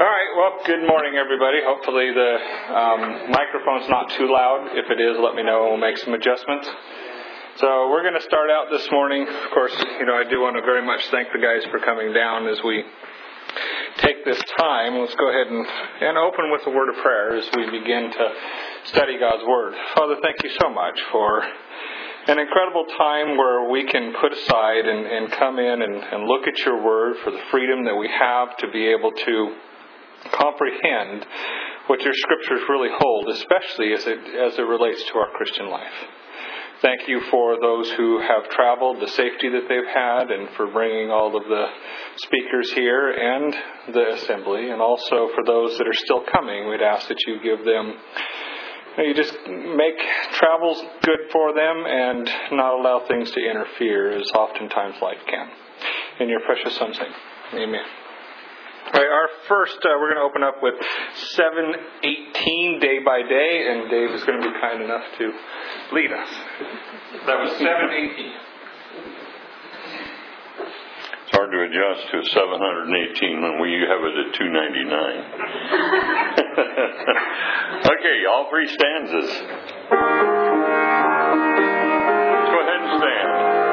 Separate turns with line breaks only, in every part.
All right, well, good morning, everybody. Hopefully the microphone's not too loud. If it is, let me know and we'll make some adjustments. So we're going to start out this morning. Of course, I do want to very much thank the guys for coming down as we take this time. Let's go ahead and open with a word of prayer as we begin to study God's Word. Father, thank you so much for an incredible time where we can put aside and come in and look at your Word, for the freedom that we have to be able to comprehend what your Scriptures really hold, especially as it relates to our Christian life. Thank you for those who have traveled, the safety that they've had, and for bringing all of the speakers here and the assembly, and also for those that are still coming. We'd ask that you give them, you just make travels good for them and not allow things to interfere, as oftentimes life can. In your precious Son's name, amen. All right, our first, we're going to open up with 7:18 day by day, and Dave is going to be kind enough to lead us. That was 7:18.
It's hard to adjust to 718 when we have it at 299. Okay, all three stanzas. Let's go ahead and stand.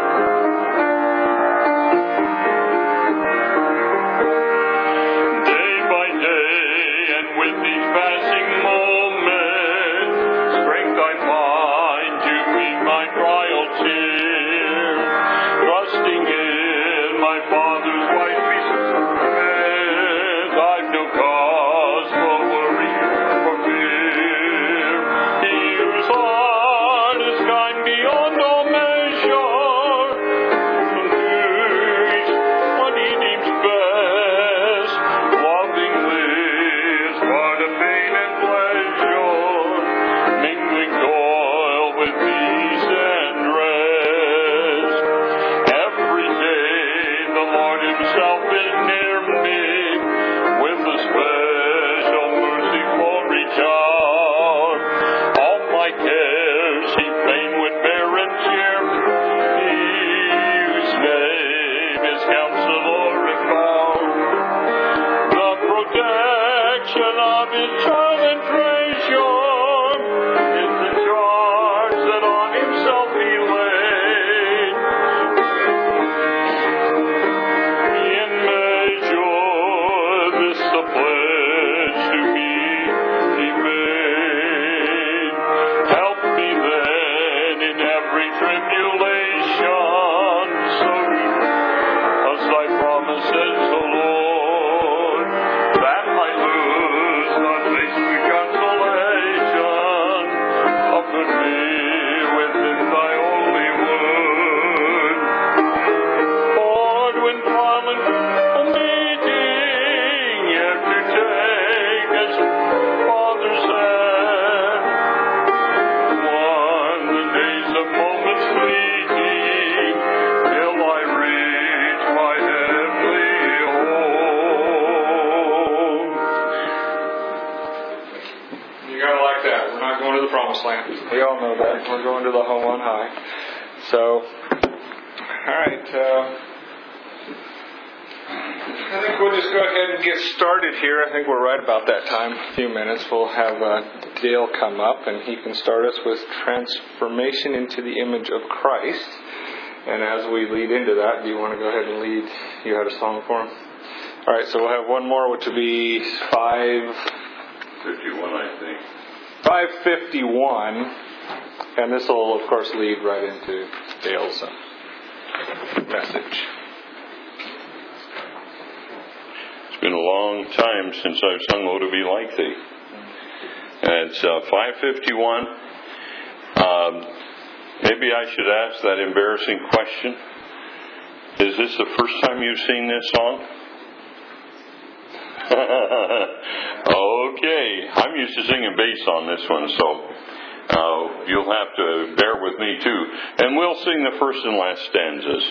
We all know that. We're going to the home on high. So, all right. I think we'll just go ahead and get started here. I think we're right about that time. A few minutes. We'll have Dale come up, and he can start us with transformation into the image of Christ. And as we lead into that, do you want to go ahead and lead? You had a song for him? All right. So we'll have one more, which will be
551, I think.
551, and this will, of course, lead right into Dale's message.
It's been a long time since I've sung "Oh to Be Like Thee." And it's 551. Maybe I should ask that embarrassing question. Is this the first time you've seen this song? Okay, I'm used to singing bass on this one, so you'll have to bear with me too. And we'll sing the first and last stanzas.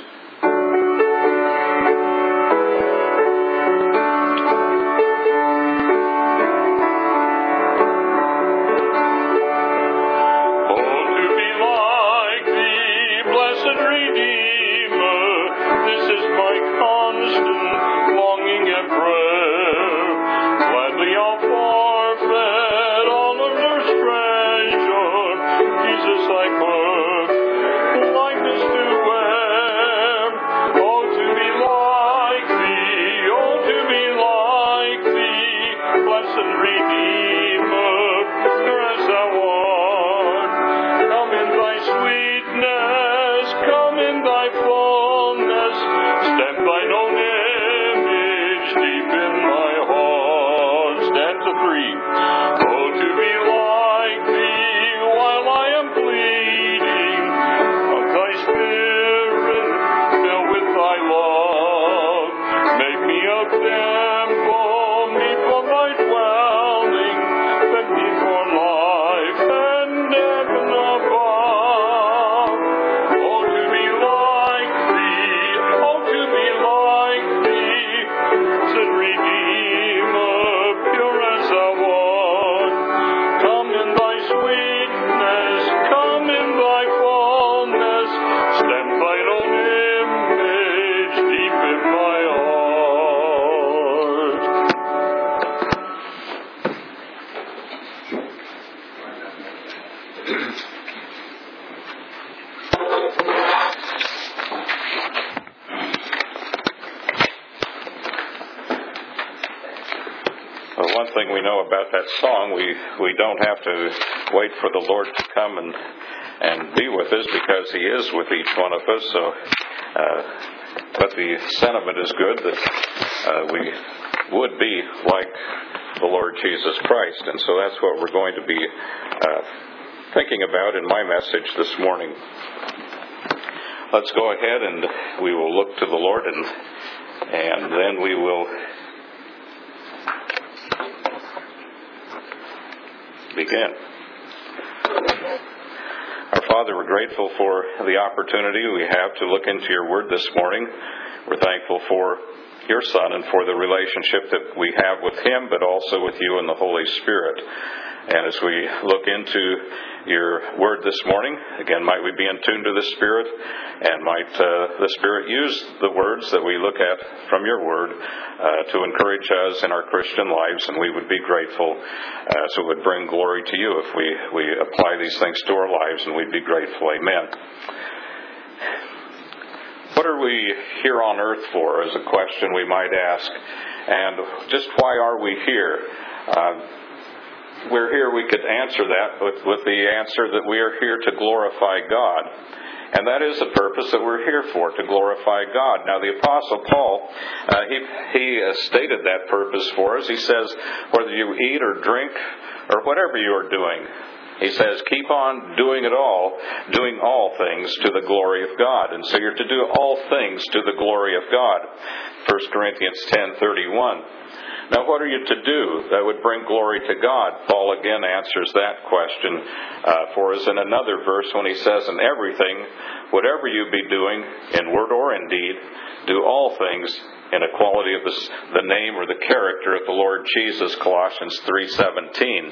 Redeemer, this is my constant longing and prayer. Gladly I'll forfeit all of earth's treasure, Jesus I put likeness to wear. Oh, to be like Thee, oh, to be like Thee, blessed Redeemer, pure as Thou art. Come in Thy sweetness, come in Thy fullness, stamp Thine own image deep in my heart. Stand to three. Oh, to be like Thee while I am pleading, of Thy Spirit filled with Thy love. Make me a temple, meet for Thy dwelling, fit me for life and heaven above. Oh, to be like Thee, oh, to be like Thee, said Redeemer, pure as Thou art. Come in Thy sweetness, come in Thy fullness, stamp Thine own image deep in my heart. Well, one thing we know about that song, we don't have to wait for the Lord to come and be with us, because He is with each one of us. So, but the sentiment is good that we would be like the Lord Jesus Christ, and so that's what we're going to be thinking about in my message this morning. Let's go ahead and we will look to the Lord, and then we will begin. Our Father, we're grateful for the opportunity we have to look into Your Word this morning. We're thankful for Your Son and for the relationship that we have with Him, but also with You and the Holy Spirit. And as we look into Your Word this morning, again, might we be in tune to the Spirit, and might the Spirit use the words that we look at from Your Word to encourage us in our Christian lives, and we would be grateful, so it would bring glory to You if we apply these things to our lives, and we'd be grateful. Amen. What are we here on earth for, is a question we might ask, and just why are we here? We're here, we could answer that with the answer that we are here to glorify God. And that is the purpose that we're here for, to glorify God. Now, the Apostle Paul, he stated that purpose for us. He says, whether you eat or drink or whatever you are doing, he says, keep on doing it all, doing all things to the glory of God. And so you're to do all things to the glory of God. 1 Corinthians 10:31. Now, what are you to do that would bring glory to God? Paul again answers that question for us in another verse when he says, in everything, whatever you be doing, in word or in deed, do all things in equality of the name or the character of the Lord Jesus, Colossians 3:17.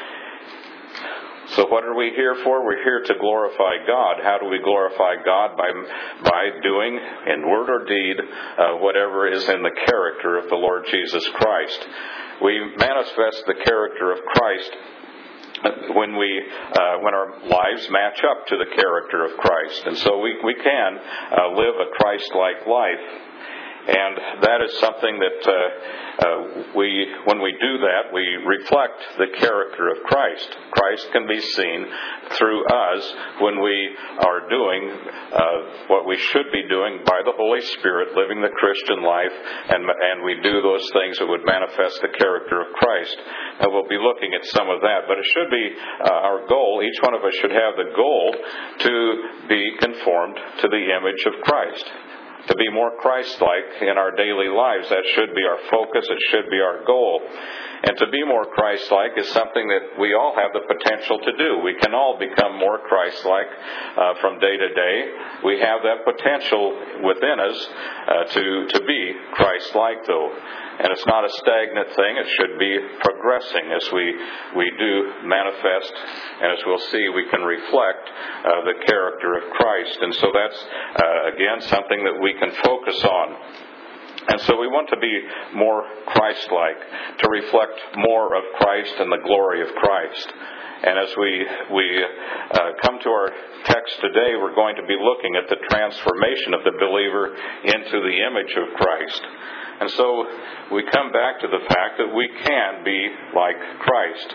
So what are we here for? We're here to glorify God. How do we glorify God? By doing, in word or deed, whatever is in the character of the Lord Jesus Christ. We manifest the character of Christ when our lives match up to the character of Christ. And so we can live a Christ-like life. And that is something that when we do that, we reflect the character of Christ. Christ can be seen through us when we are doing what we should be doing by the Holy Spirit, living the Christian life, and we do those things that would manifest the character of Christ. And we'll be looking at some of that, but it should be our goal. Each one of us should have the goal to be conformed to the image of Christ. To be more Christ-like in our daily lives, that should be our focus, it should be our goal. And to be more Christ-like is something that we all have the potential to do. We can all become more Christ-like from day to day. We have that potential within us to be Christ-like, though. And it's not a stagnant thing. It should be progressing as we do manifest. And as we'll see, we can reflect the character of Christ. And so that's, again, something that we can focus on. And so we want to be more Christ-like, to reflect more of Christ and the glory of Christ. And as we come to our text today, we're going to be looking at the transformation of the believer into the image of Christ. And so we come back to the fact that we can be like Christ.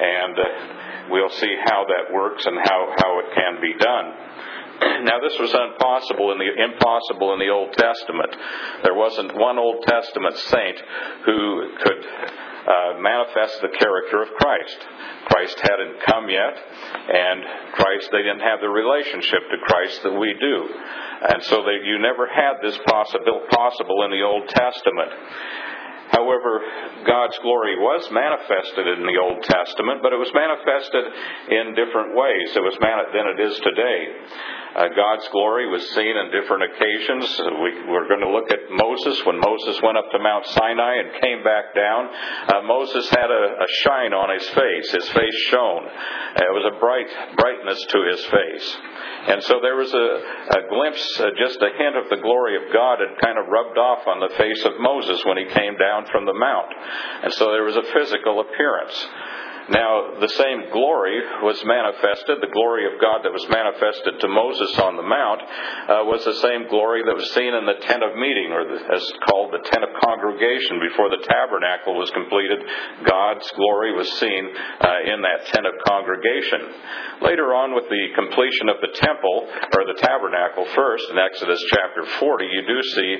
And we'll see how that works and how it can be done. Now, this was impossible in the Old Testament. There wasn't one Old Testament saint who could manifest the character of Christ. Christ hadn't come yet, and they didn't have the relationship to Christ that we do. And so you never had this possible in the Old Testament. However, God's glory was manifested in the Old Testament, but it was manifested in different ways than it is today. God's glory was seen on different occasions. We're going to look at Moses. When Moses went up to Mount Sinai and came back down, Moses had a shine on his face. His face shone. It was a brightness to his face. And so there was a glimpse, just a hint of the glory of God had kind of rubbed off on the face of Moses when he came down from the mount. And so there was a physical appearance. Now, the same glory was manifested. The glory of God that was manifested to Moses on the mount was the same glory that was seen in the tent of meeting, or as called the tent of congregation. Before the tabernacle was completed, God's glory was seen in that tent of congregation. Later on, with the completion of the temple, or the tabernacle first, in Exodus chapter 40, you do see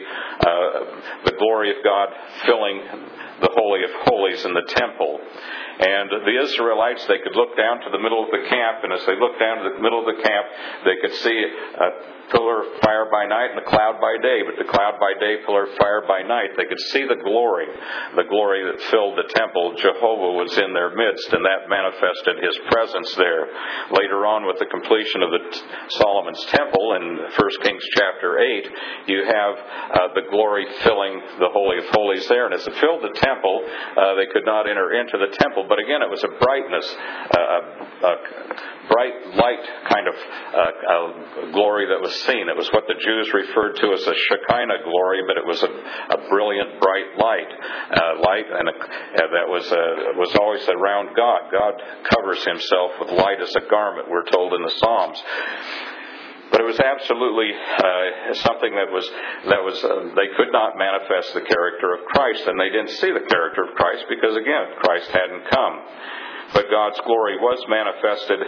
the glory of God filling the Holy of Holies in the temple. And the Israelites, they could look down to the middle of the camp, and as they looked down to the middle of the camp, they could see a pillar of fire by night and a cloud by day, but the cloud by day, pillar of fire by night. They could see the glory that filled the temple. Jehovah was in their midst, and that manifested His presence there. Later on, with the completion of Solomon's temple in 1 Kings chapter 8, you have the glory filling the Holy of Holies there. And as it filled the temple, they could not enter into the temple. But again, it was a brightness, a bright light kind of glory that was seen. It was what the Jews referred to as a Shekinah glory, but it was a brilliant, bright light, that was always around God. God covers Himself with light as a garment, we're told in the Psalms. But it was absolutely something that was they could not manifest the character of Christ, and they didn't see the character of Christ because, again, Christ hadn't come. But God's glory was manifested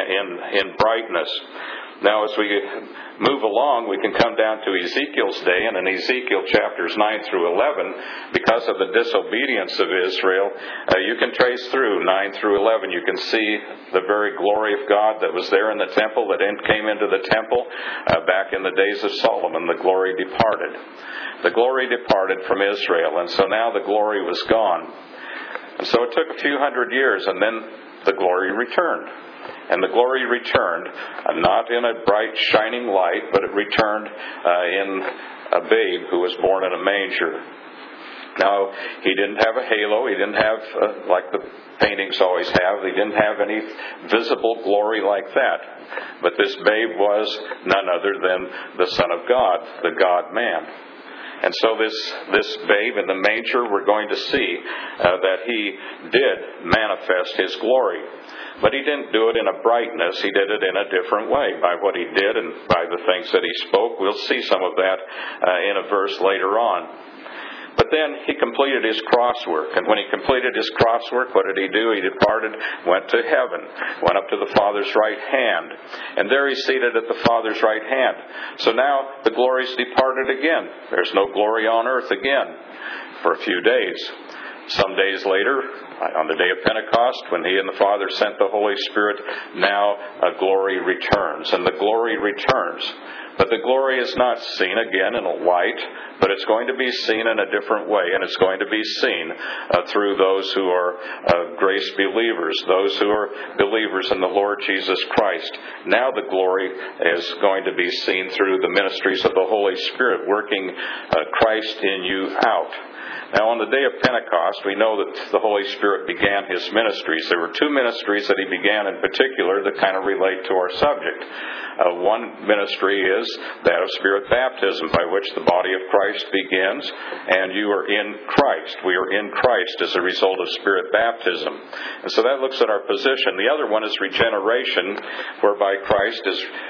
in brightness. Now, as we move along, we can come down to Ezekiel's day, and in Ezekiel chapters 9 through 11, because of the disobedience of Israel, you can trace through 9 through 11. You can see the very glory of God that was there in the temple, that came into the temple back in the days of Solomon. The glory departed. The glory departed from Israel, and so now the glory was gone. And so it took a few hundred years, and then the glory returned. And the glory returned, not in a bright, shining light, but it returned in a babe who was born in a manger. Now, He didn't have a halo. He didn't have, like the paintings always have, He didn't have any visible glory like that. But this babe was none other than the Son of God, the God-man. And so this babe in the manger, we're going to see that He did manifest His glory. But He didn't do it in a brightness. He did it in a different way, by what He did and by the things that He spoke. We'll see some of that in a verse later on. But then He completed His cross work. And when He completed His cross work, what did He do? He departed, went to heaven, went up to the Father's right hand. And there He's seated at the Father's right hand. So now the glory's departed again. There's no glory on earth again for a few days. Some days later, on the day of Pentecost, when He and the Father sent the Holy Spirit, now a glory returns. And the glory returns. But the glory is not seen again in a light, but it's going to be seen in a different way, and it's going to be seen through those who are grace believers, those who are believers in the Lord Jesus Christ. Now the glory is going to be seen through the ministries of the Holy Spirit, working Christ in you out. Now, on the day of Pentecost, we know that the Holy Spirit began His ministries. There were two ministries that He began in particular that kind of relate to our subject. One ministry is that of Spirit baptism, by which the body of Christ begins, and you are in Christ. We are in Christ as a result of Spirit baptism. And so that looks at our position. The other one is regeneration, whereby Christ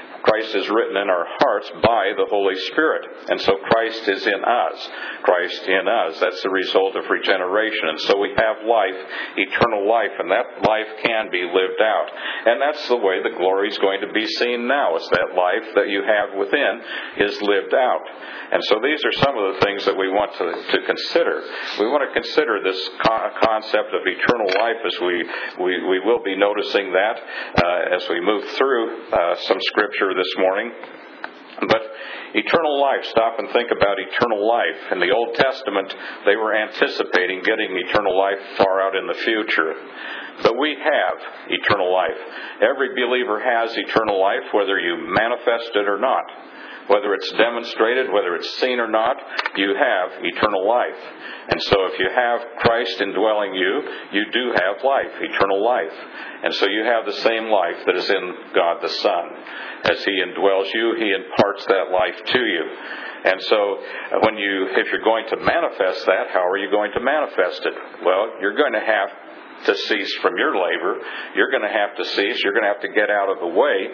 is written in our hearts by the Holy Spirit. And so Christ is in us. Christ in us. That's the result of regeneration. And so we have life, eternal life, and that life can be lived out. And that's the way the glory is going to be seen now, is that life that you have within is lived out. And so these are some of the things that we want to consider. We want to consider this concept of eternal life as we will be noticing that as we move through some scripture this morning. But eternal life, stop and think about eternal life. In the Old Testament, they were anticipating getting eternal life far out in the future. But we have eternal life. Every believer has eternal life, whether you manifest it or not. Whether it's demonstrated, whether it's seen or not, you have eternal life. And so if you have Christ indwelling you, you do have life, eternal life. And so you have the same life that is in God the Son. As He indwells you, He imparts that life to you. And so if you're going to manifest that, how are you going to manifest it? Well, you're going to have to cease from your labor. You're going to have to cease. You're going to have to get out of the way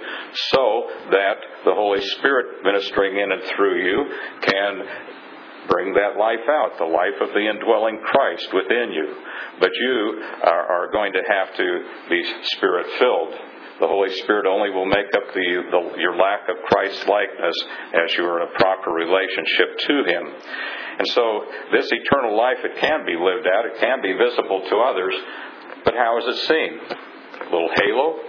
so that the Holy Spirit ministering in and through you can bring that life out, the life of the indwelling Christ within you. But you are going to have to be Spirit-filled. The Holy Spirit only will make up your lack of Christ-likeness as you are in a proper relationship to Him. And so this eternal life, it can be lived out. It can be visible to others. But how is it seen? A little halo?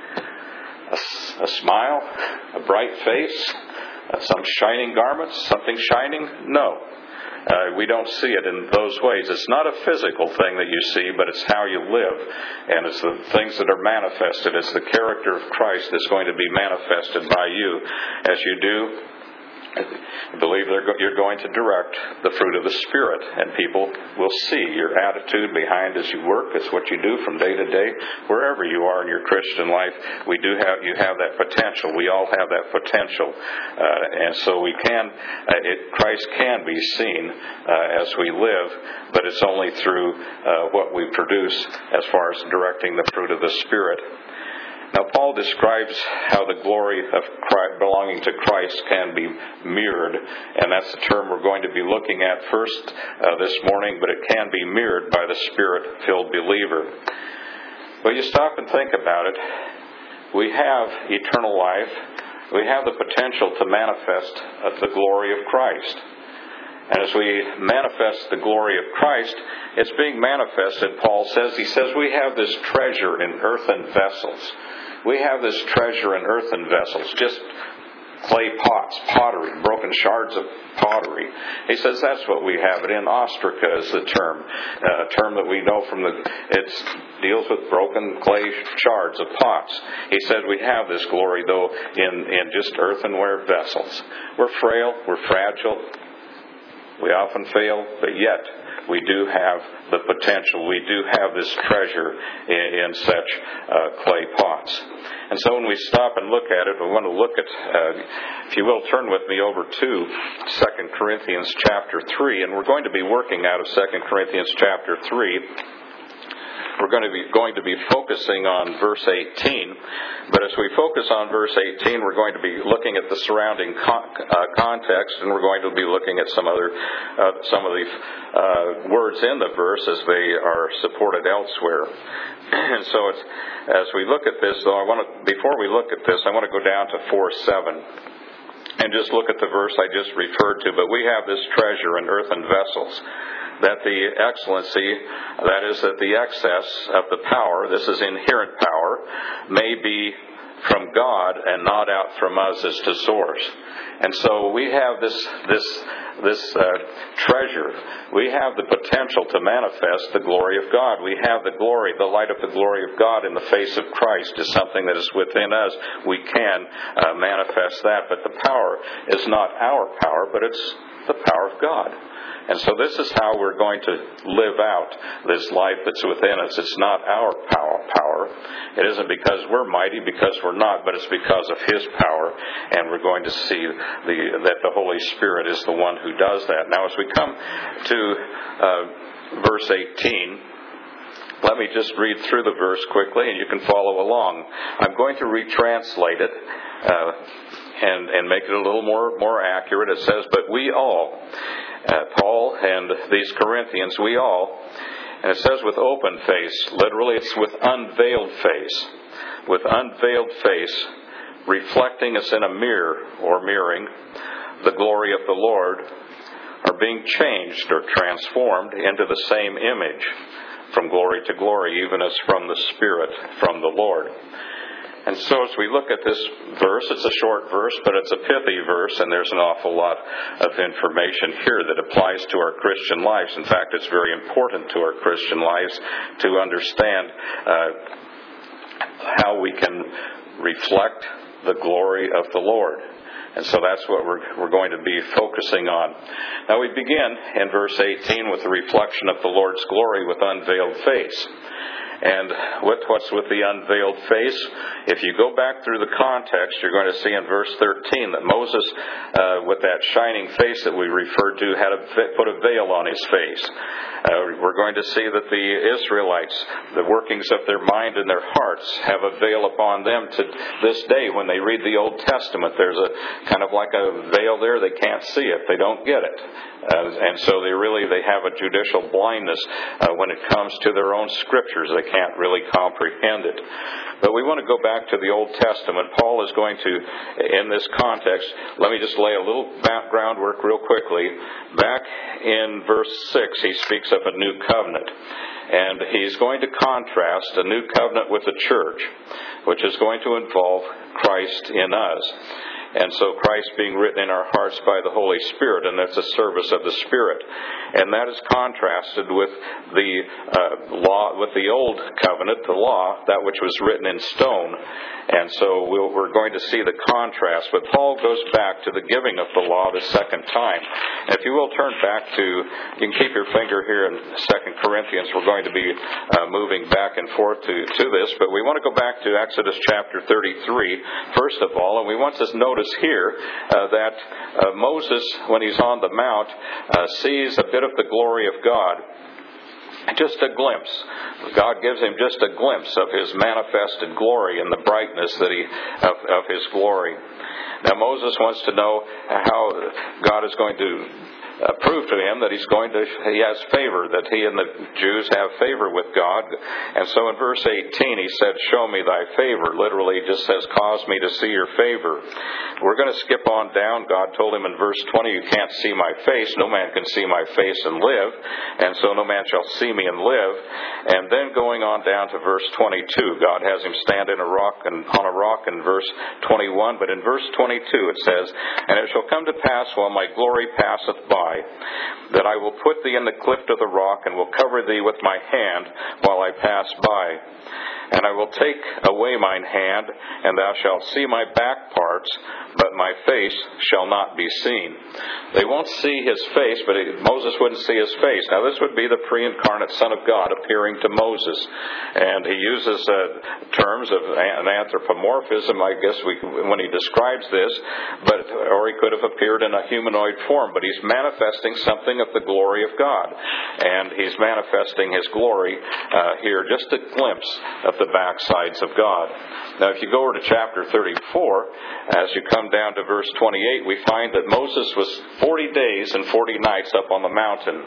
A smile? A bright face? Some shining garments? Something shining? No. We don't see it in those ways. It's not a physical thing that you see, but it's how you live. And it's the things that are manifested. It's the character of Christ that's going to be manifested by you. As you do, I believe you're going to direct the fruit of the Spirit, and people will see your attitude behind as you work. It's what you do from day to day, wherever you are in your Christian life. You have that potential. We all have that potential, and so Christ can be seen as we live, but it's only through what we produce as far as directing the fruit of the Spirit. Now, Paul describes how the glory of Christ, belonging to Christ can be mirrored, and that's the term we're going to be looking at first this morning, but it can be mirrored by the Spirit-filled believer. But you stop and think about it. We have eternal life. We have the potential to manifest the glory of Christ. And as we manifest the glory of Christ, it's being manifested, Paul says. He says we have this treasure in earthen vessels. We have this treasure in earthen vessels, just clay pots, pottery, broken shards of pottery. He says that's what we have it in. Ostraca is the term, a term that we know from it deals with broken clay shards of pots. He said we have this glory, though, in just earthenware vessels. We're frail, we're fragile. We often fail, but yet we do have the potential. We do have this treasure in such clay pots. And so when we stop and look at it, we want to look at, if you will, turn with me over to 2 Corinthians chapter 3, and we're going to be working out of 2 Corinthians chapter 3. We're going to be focusing on verse 18. But as we focus on verse 18, we're going to be looking at the surrounding context, and we're going to be looking at some of the words in the verse as they are supported elsewhere. And so as we look at this, though, before we look at this, I want to go down to 4:7 and just look at the verse I just referred to. But we have this treasure in earthen vessels, that the excellency, that is, that the excess of the power, this is inherent power, may be from God and not out from us as to source. And so we have this treasure. We have the potential to manifest the glory of God. We have the glory, the light of the glory of God in the face of Christ is something that is within us. We can manifest that, but the power is not our power, but it's the power of God. And so this is how we're going to live out this life that's within us. It's not our power. It isn't because we're mighty, because we're not, but it's because of His power. And we're going to see that the Holy Spirit is the one who does that. Now, as we come to verse 18, let me just read through the verse quickly, and you can follow along. I'm going to retranslate it and make it a little more accurate. It says, but we all, Paul and these Corinthians, we all, and it says with open face, literally it's with unveiled face, reflecting as in a mirror or mirroring the glory of the Lord, are being changed or transformed into the same image from glory to glory, even as from the Spirit, from the Lord. And so as we look at this verse, it's a short verse, but it's a pithy verse, and there's an awful lot of information here that applies to our Christian lives. In fact, it's very important to our Christian lives to understand how we can reflect the glory of the Lord. And so that's what we're going to be focusing on. Now we begin in verse 18 with the reflection of the Lord's glory with unveiled face. And what's with the unveiled face? If you go back through the context, you're going to see in verse 13 that Moses, with that shining face that we referred to, had put a veil on his face. We're going to see that the Israelites, the workings of their mind and their hearts, have a veil upon them to this day. When they read the Old Testament, there's a kind of like a veil there. They can't see it. They don't get it. And so they have a judicial blindness when it comes to their own scriptures. They can't really comprehend it. But we want to go back to the Old Testament. Paul is going to, in this context, let me just lay a little groundwork real quickly. Back in verse 6, he speaks of a new covenant. And he's going to contrast a new covenant with the church, which is going to involve Christ in us. And so Christ being written in our hearts by the Holy Spirit, and that's a service of the Spirit. And that is contrasted with the law, with the old covenant, the law, that which was written in stone. And so we're going to see the contrast. But Paul goes back to the giving of the law the second time. And if you will turn back to, you can keep your finger here in 2 Corinthians. We're going to be moving back and forth to this. But we want to go back to Exodus chapter 33, first of all. And we want to notice here that Moses, when he's on the mount, sees a bit of the glory of God. Just a glimpse. God gives him just a glimpse of His manifested glory and the brightness of His glory. Now Moses wants to know how God is going to prove to him that he has favor, that he and the Jews have favor with God. And so in verse 18 he said, show me thy favor. Literally just says, cause me to see your favor. We're going to skip on down. God told him in verse 20, you can't see my face. No man can see my face and live. And so no man shall see me and live. And then going on down to verse 22, God has him stand on a rock in verse 21. But in verse 22 it says, and it shall come to pass while my glory passeth by, that I will put thee in the cleft of the rock, and will cover thee with my hand while I pass by. And I will take away mine hand, and thou shalt see my back parts, but my face shall not be seen. They won't see his face, but Moses wouldn't see his face. Now this would be the pre-incarnate Son of God appearing to Moses. And he uses terms of an anthropomorphism, I guess, when he describes this, or he could have appeared in a humanoid form, but he's manifesting something of the glory of God. And he's manifesting his glory here, just a glimpse of the backsides of God. Now if you go over to chapter 34, as you come down to verse 28, we find that Moses was 40 days and 40 nights up on the mountain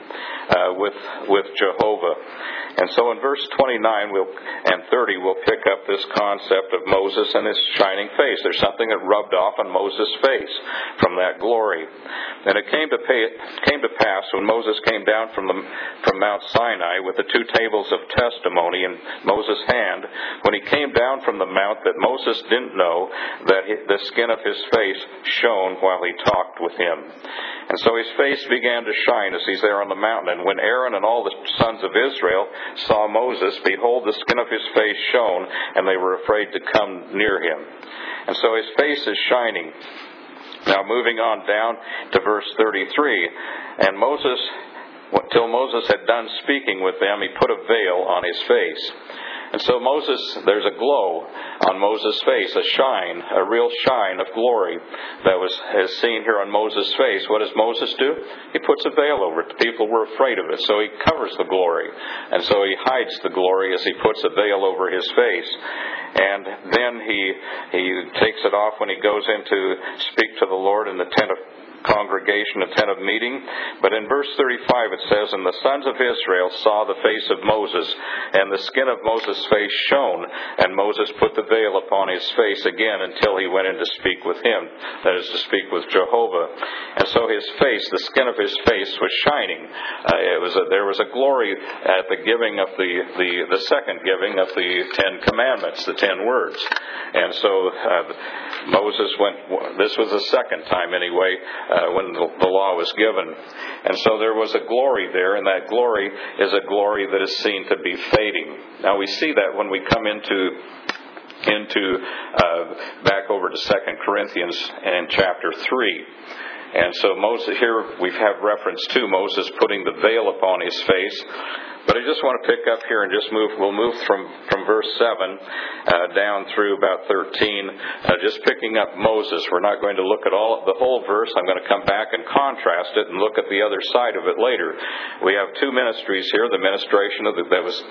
with Jehovah. And so in verse 29 and 30, we'll pick up this concept of Moses and his shining face. There's something that rubbed off on Moses' face from that glory. And it came to pass when Moses came down from Mount Sinai with the two tables of testimony in Moses' hand, when he came down from the mount, that Moses didn't know that the skin of his face shone while he talked with him. And so his face began to shine as he's there on the mountain. And when Aaron and all the sons of Israel saw Moses, behold, the skin of his face shone, and they were afraid to come near him. And so his face is shining. Now moving on down to verse 33, and Moses Till Moses had done speaking with them, he put a veil on his face. And so there's a glow on Moses' face, a shine, a real shine of glory that is seen here on Moses' face. What does Moses do? He puts a veil over it. The people were afraid of it, so he covers the glory. And so he hides the glory as he puts a veil over his face. And then he takes it off when he goes in to speak to the Lord in the tent of congregation, a tent of meeting. But in verse 35 it says, "And the sons of Israel saw the face of Moses, and the skin of Moses' face shone, and Moses put the veil upon his face again until he went in to speak with him," that is, to speak with Jehovah. And so his face, the skin of his face, was shining. There was a glory at the giving of the second giving of the 10 Commandments, the 10 words. And so Moses went, this was the second time anyway, when the law was given. And so there was a glory there, and that glory is a glory that is seen to be fading. Now we see that when we come into back over to 2 Corinthians and chapter 3. And so Moses, here we have reference to Moses putting the veil upon his face. But I just want to pick up here and we'll move from verse 7 down through about 13, just picking up Moses. We're not going to look at the whole verse. I'm going to come back and contrast it and look at the other side of it later. We have 2 ministries here, the ministration that was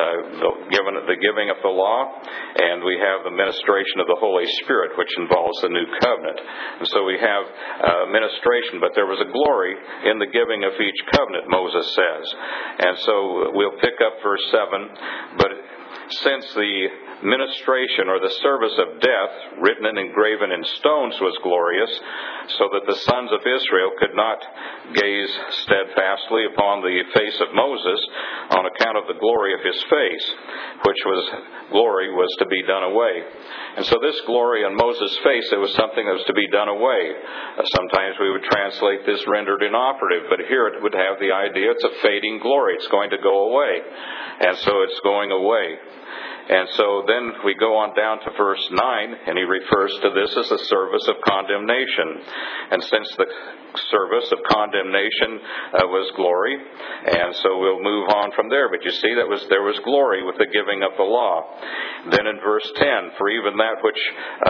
the giving of the law, and we have the ministration of the Holy Spirit, which involves the new covenant. And so we have ministration, but there was a glory in the giving of each covenant, Moses says. And so we'll pick up verse 7. But since the ministration or the service of death, written and engraven in stones, was glorious, so that the sons of Israel could not gaze steadfastly upon the face of Moses on account of the glory of his face, which glory was to be done away. And so this glory on Moses' face, it was something that was to be done away. Sometimes we would translate this rendered inoperative, but here it would have the idea it's a fading glory. It's going to go away. And so it's going away. And so then we go on down to verse 9, and he refers to this as a service of condemnation. And since the service of condemnation was glory, and so we'll move on from there. But you see, there was glory with the giving of the law. Then in verse 10, for even that which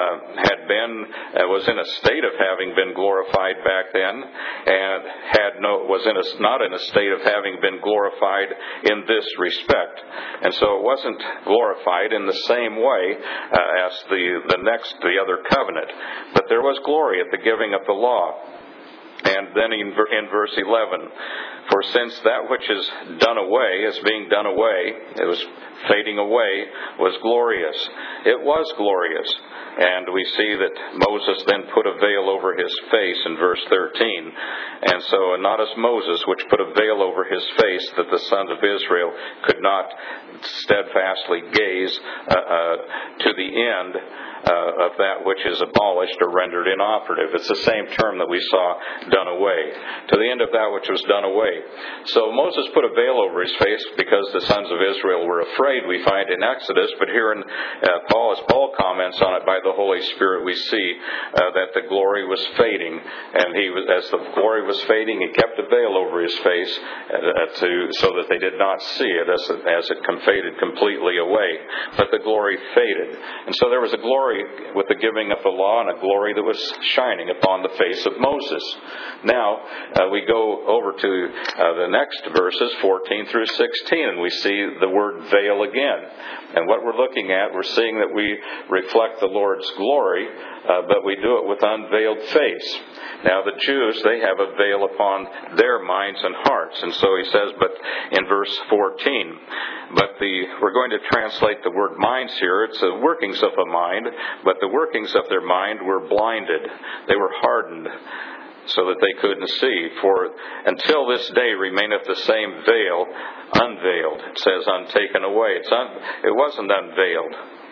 was in a state of having been glorified back then, and was not in a state of having been glorified in this respect. And so it wasn't glorified in the same way as the other covenant. But there was glory at the giving of the law. And then in verse 11, for since that which is done away is being done away, it was fading away, was glorious. It was glorious. And we see that Moses then put a veil over his face in verse 13. And so not as Moses, which put a veil over his face that the sons of Israel could not steadfastly gaze to the end of that which is abolished or rendered inoperative. It's the same term that we saw, done away. To the end of that which was done away. So Moses put a veil over his face because the sons of Israel were afraid, we find in Exodus. But here in as Paul comments on it by the Holy Spirit, we see that the glory was fading. And as the glory was fading, he kept a veil over his face so that they did not see it as it faded completely away. But the glory faded. And so there was a glory with the giving of the law, and a glory that was shining upon the face of Moses. Now, we go over to the next verses, 14 through 16, and we see the word veil again. And what we're looking at, we're seeing that we reflect the Lord's glory, but we do it with unveiled face. Now, the Jews, they have a veil upon their minds and hearts. And so he says, but in verse 14, we're going to translate the word minds here. It's the workings of a mind, but the workings of their mind were blinded. They were hardened so that they couldn't see. For until this day remaineth the same veil unveiled. It says untaken away. It wasn't unveiled.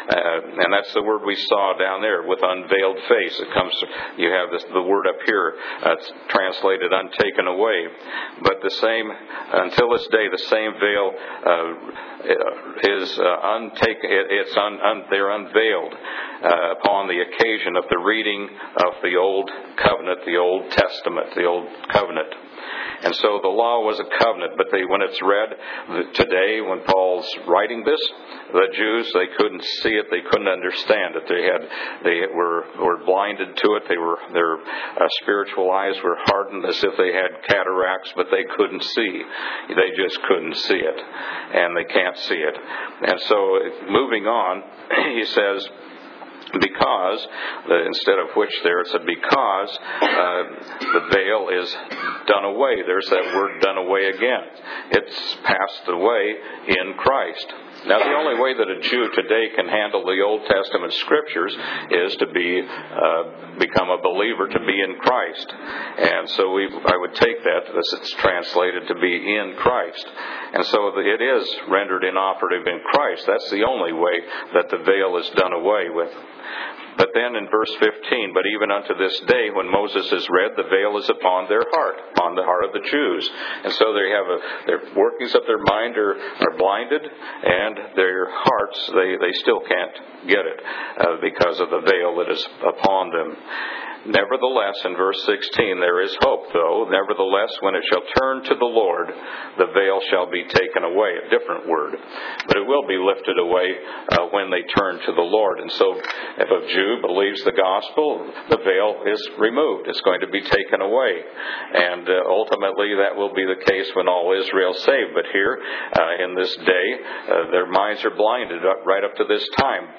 And that's the word we saw down there with unveiled face. It comes. You have the word up here. It's translated untaken away. But the same, until this day, the same veil is untaken. They're unveiled upon the occasion of the reading of the Old Covenant, the Old Testament, the Old Covenant. And so the law was a covenant, but when it's read today, when Paul's writing this, the Jews, they couldn't see it, they couldn't understand it. They were blinded to it. Their spiritual eyes were hardened as if they had cataracts, but they couldn't see. They just couldn't see it, and they can't see it. And so, moving on, he says, because, instead of which there, it's a because the veil is done away. There's that word done away again. It's passed away in Christ. Now, the only way that a Jew today can handle the Old Testament Scriptures is to become a believer, to be in Christ. And so I would take that as it's translated to be in Christ. And so it is rendered inoperative in Christ. That's the only way that the veil is done away with. But then in verse 15, but even unto this day, when Moses is read, the veil is upon their heart, upon the heart of the Jews. And so they have their workings of their mind are blinded, and their hearts, they still can't get it because of the veil that is upon them. Nevertheless, in verse 16, there is hope, though. Nevertheless, when it shall turn to the Lord, the veil shall be taken away. A different word. But it will be lifted away when they turn to the Lord. And so, if a Jew believes the gospel, the veil is removed. It's going to be taken away. And ultimately, that will be the case when all Israel is saved. But here, in this day, their minds are blinded right up to this time,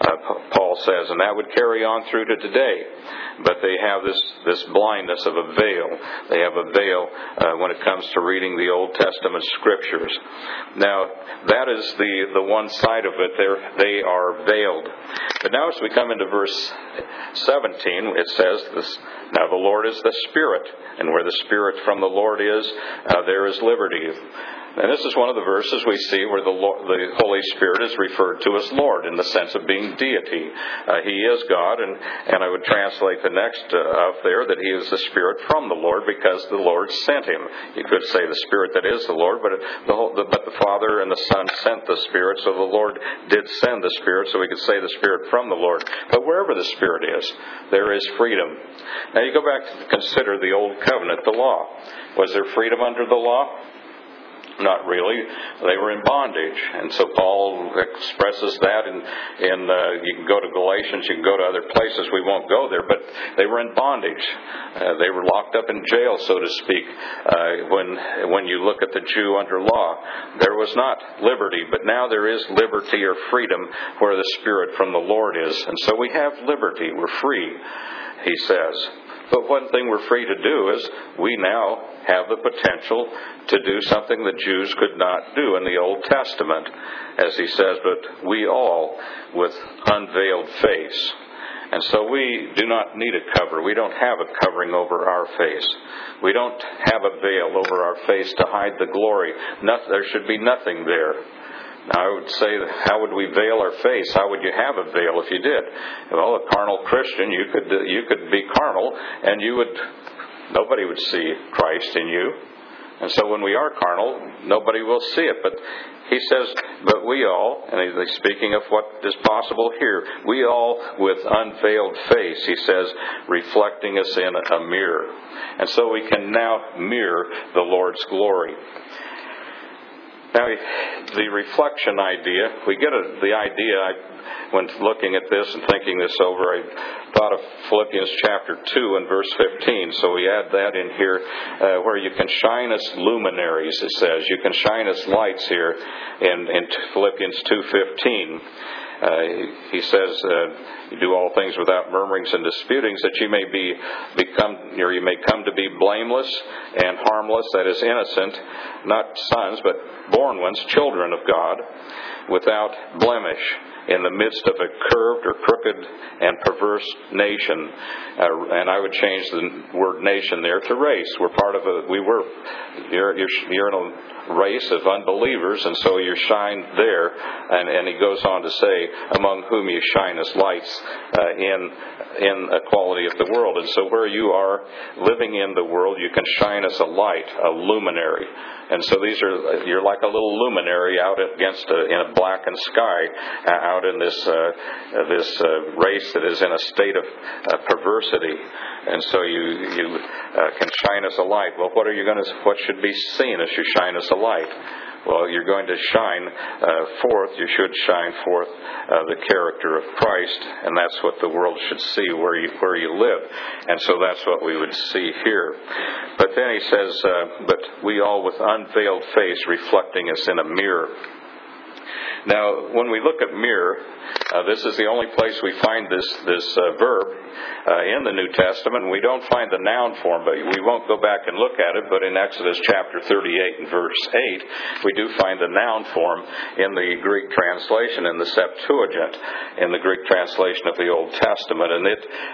Paul says. And that would carry on through to today. But they have this blindness of a veil. They have a veil when it comes to reading the Old Testament Scriptures. Now, that is the one side of it. They are veiled. But now as we come into verse 17, it says, now the Lord is the Spirit, and where the Spirit from the Lord is, there is liberty. And this is one of the verses we see where the Holy Spirit is referred to as Lord in the sense of being deity. He is God, and I would translate the next up there that He is the Spirit from the Lord because the Lord sent Him. You could say the Spirit that is the Lord, but the Father and the Son sent the Spirit, so the Lord did send the Spirit, so we could say the Spirit from the Lord. But wherever the Spirit is, there is freedom. Now you go back to consider the Old Covenant, the law. Was there freedom under the law? Not really. They were in bondage. And so Paul expresses that in you can go to Galatians, you can go to other places, we won't go there, but they were in bondage. They were locked up in jail, so to speak, when you look at the Jew under law. There was not liberty, but now there is liberty or freedom where the Spirit from the Lord is. And so we have liberty. We're free, he says. But one thing we're free to do is we now have the potential to do something the Jews could not do in the Old Testament. As he says, but we all with unveiled face. And so we do not need a cover. We don't have a covering over our face. We don't have a veil over our face to hide the glory. There should be nothing there. Now, I would say, how would we veil our face? How would you have a veil if you did? Well, a carnal Christian, you could be carnal, and nobody would see Christ in you. And so when we are carnal, nobody will see it. But he says, but we all, and he's speaking of what is possible here, we all with unveiled face, he says, reflecting us in a mirror. And so we can now mirror the Lord's glory. Now, the reflection idea, we get the idea, when looking at this and thinking this over, I thought of Philippians chapter 2 and verse 15. So we add that in here, where you can shine as luminaries, it says. You can shine as lights here in Philippians 2:15. He says, you do all things without murmurings and disputings, that you may come to be blameless and harmless, that is innocent, not sons, but born ones, children of God, without blemish, in the midst of a curved or crooked and perverse nation. And I would change the word nation there to race. We're part of you're in a race of unbelievers, and so you shine there. And he goes on to say, say, among whom you shine as lights in equality of the world. And so where you are living in the world, you can shine as a light, a luminary. And so you're like a little luminary out in a blackened sky, out in this race that is in a state of perversity. And so you can shine as a light. Well, what should be seen as you shine as a light? Well, you're going to shine forth. You should shine forth the character of Christ, and that's what the world should see where you live. And so that's what we would see here. But then he says, "But we all with unveiled face, reflecting us in a mirror." Now, when we look at mirror, this is the only place we find this verb in the New Testament. We don't find the noun form, but we won't go back and look at it. But in Exodus chapter 38 and verse 8, we do find the noun form in the Greek translation, in the Septuagint, in the Greek translation of the Old Testament. And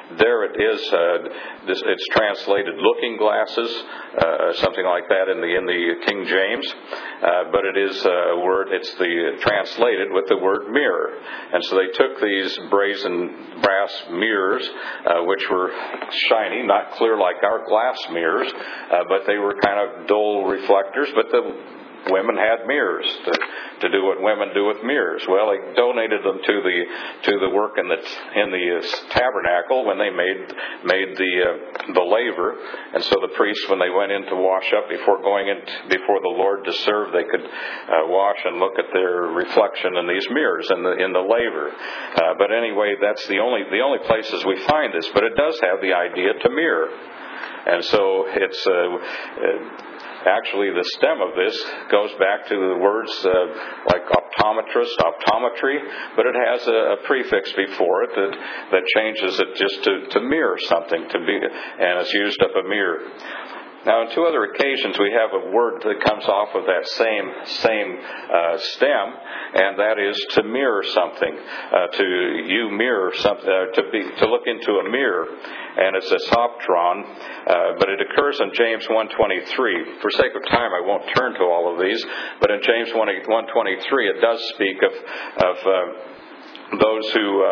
it's translated looking glasses, something like that in the King James. But it is a word, it's translated with the word mirror. And so they took these brazen brass mirrors, which were shiny, not clear like our glass mirrors, but they were kind of dull reflectors, but the women had mirrors to do what women do with mirrors. Well, they donated them to the work in the tabernacle when they made the laver, and so the priests, when they went in to wash up before the Lord to serve, they could wash and look at their reflection in these mirrors in the laver. But anyway, that's the only places we find this. But it does have the idea to mirror, and so it's. Actually, the stem of this goes back to the words like optometrist, optometry, but it has a prefix before it that changes it just to mirror something, and it's used of a mirror. Now, on two other occasions, we have a word that comes off of that same stem, and that is to mirror something. You mirror something, to look into a mirror, and it's a soptron, but it occurs in James 1:23. For sake of time, I won't turn to all of these, but in James 1:23, it does speak of those who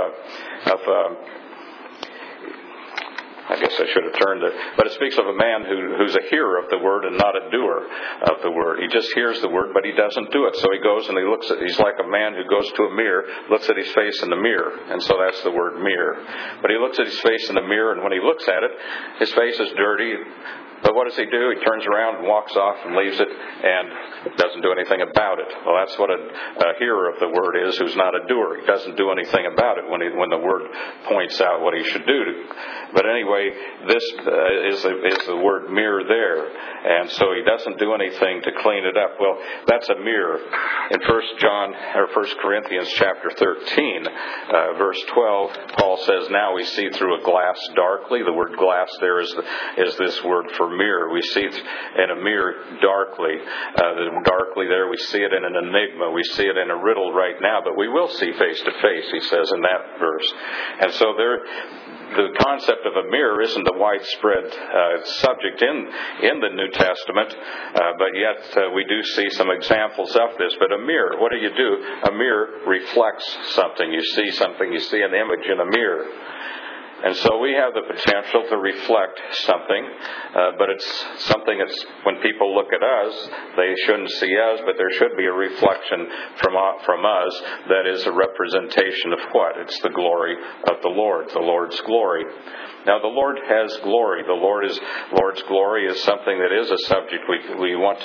I guess I should have turned it. But it speaks of a man who's a hearer of the word and not a doer of the word. He just hears the word, but he doesn't do it. So he goes and he's like a man who goes to a mirror, looks at his face in the mirror. And so that's the word mirror. But he looks at his face in the mirror, and when he looks at it, his face is dirty. But what does he do? He turns around and walks off and leaves it and doesn't do anything about it. Well, that's what a hearer of the word is, who's not a doer. He doesn't do anything about it when the word points out what he should do. But anyway, this is the word mirror there. And so he doesn't do anything to clean it up. Well, that's a mirror. In 1 Corinthians chapter 13, verse 12, Paul says, "Now we see through a glass darkly." The word glass there is this word for mirror. We see in a mirror darkly. Darkly there, we see it in an enigma. We see it in a riddle right now, but we will see face to face, he says in that verse. And so the concept of a mirror isn't a widespread subject in the New Testament, but yet we do see some examples of this. But a mirror, what do? A mirror reflects something. You see something, you see an image in a mirror. And so we have the potential to reflect something, but it's something that's, when people look at us, they shouldn't see us, but there should be a reflection from us that is a representation of what? It's the glory of the Lord's glory. Now, the Lord has glory. The Lord's glory is something that is a subject we want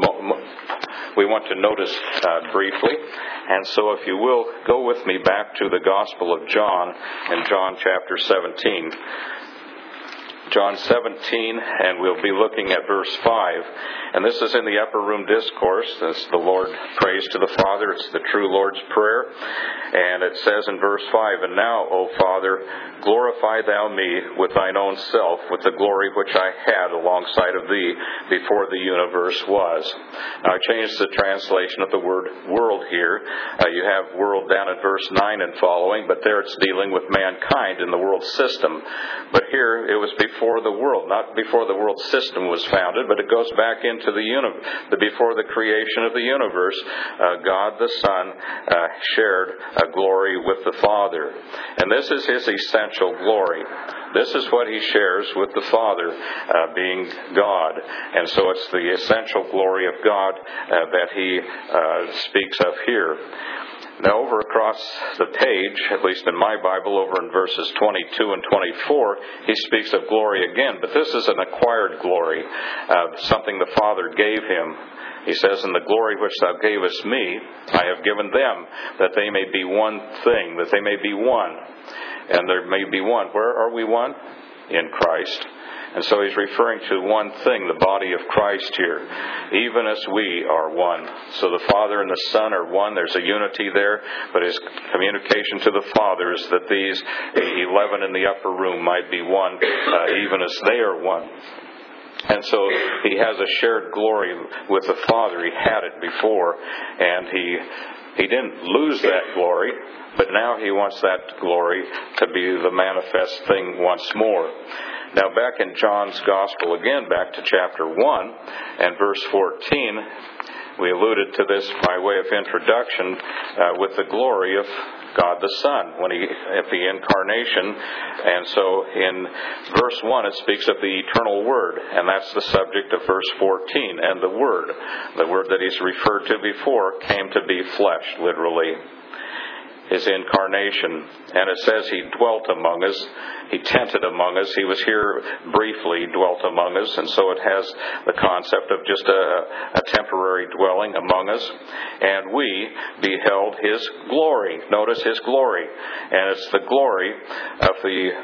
to notice briefly. And so, if you will, go with me back to the Gospel of John in John chapter 17. John 17, and we'll be looking at verse 5. And this is in the upper room discourse. As the Lord prays to the Father. It's the true Lord's Prayer. And it says in verse 5, "And now, O Father, glorify thou me with thine own self, with the glory which I had alongside of thee before the universe was." Now I changed the translation of the word world here. You have world down at verse 9 and following, but there it's dealing with mankind in the world system. But here it was before before the world, not before the world system was founded, but it goes back into before the creation of the universe. God the Son shared a glory with the Father. And this is His essential glory. This is what He shares with the Father, being God. And so it's the essential glory of God that He speaks of here. Now, over across the page, at least in my Bible, over in verses 22 and 24, He speaks of glory again. But this is an acquired glory, something the Father gave Him. He says, "In the glory which Thou gavest me, I have given them, that they may be one thing," that they may be one. And there may be one. Where are we one? In Christ. And so He's referring to one thing, the body of Christ here, even as we are one. So the Father and the Son are one. There's a unity there, but His communication to the Father is that these 11 in the upper room might be one, even as they are one. And so He has a shared glory with the Father. He had it before, and He didn't lose that glory, but now He wants that glory to be the manifest thing once more. Now, back in John's Gospel again, back to chapter 1 and verse 14, we alluded to this by way of introduction with the glory of God the Son at the incarnation. And so in verse 1 it speaks of the eternal Word, and that's the subject of verse 14. And the Word that He's referred to before, came to be flesh, literally. His incarnation. And it says He dwelt among us. He tented among us. He was here briefly, dwelt among us. And so it has the concept of just a temporary dwelling among us. And we beheld His glory. Notice His glory. And it's the glory of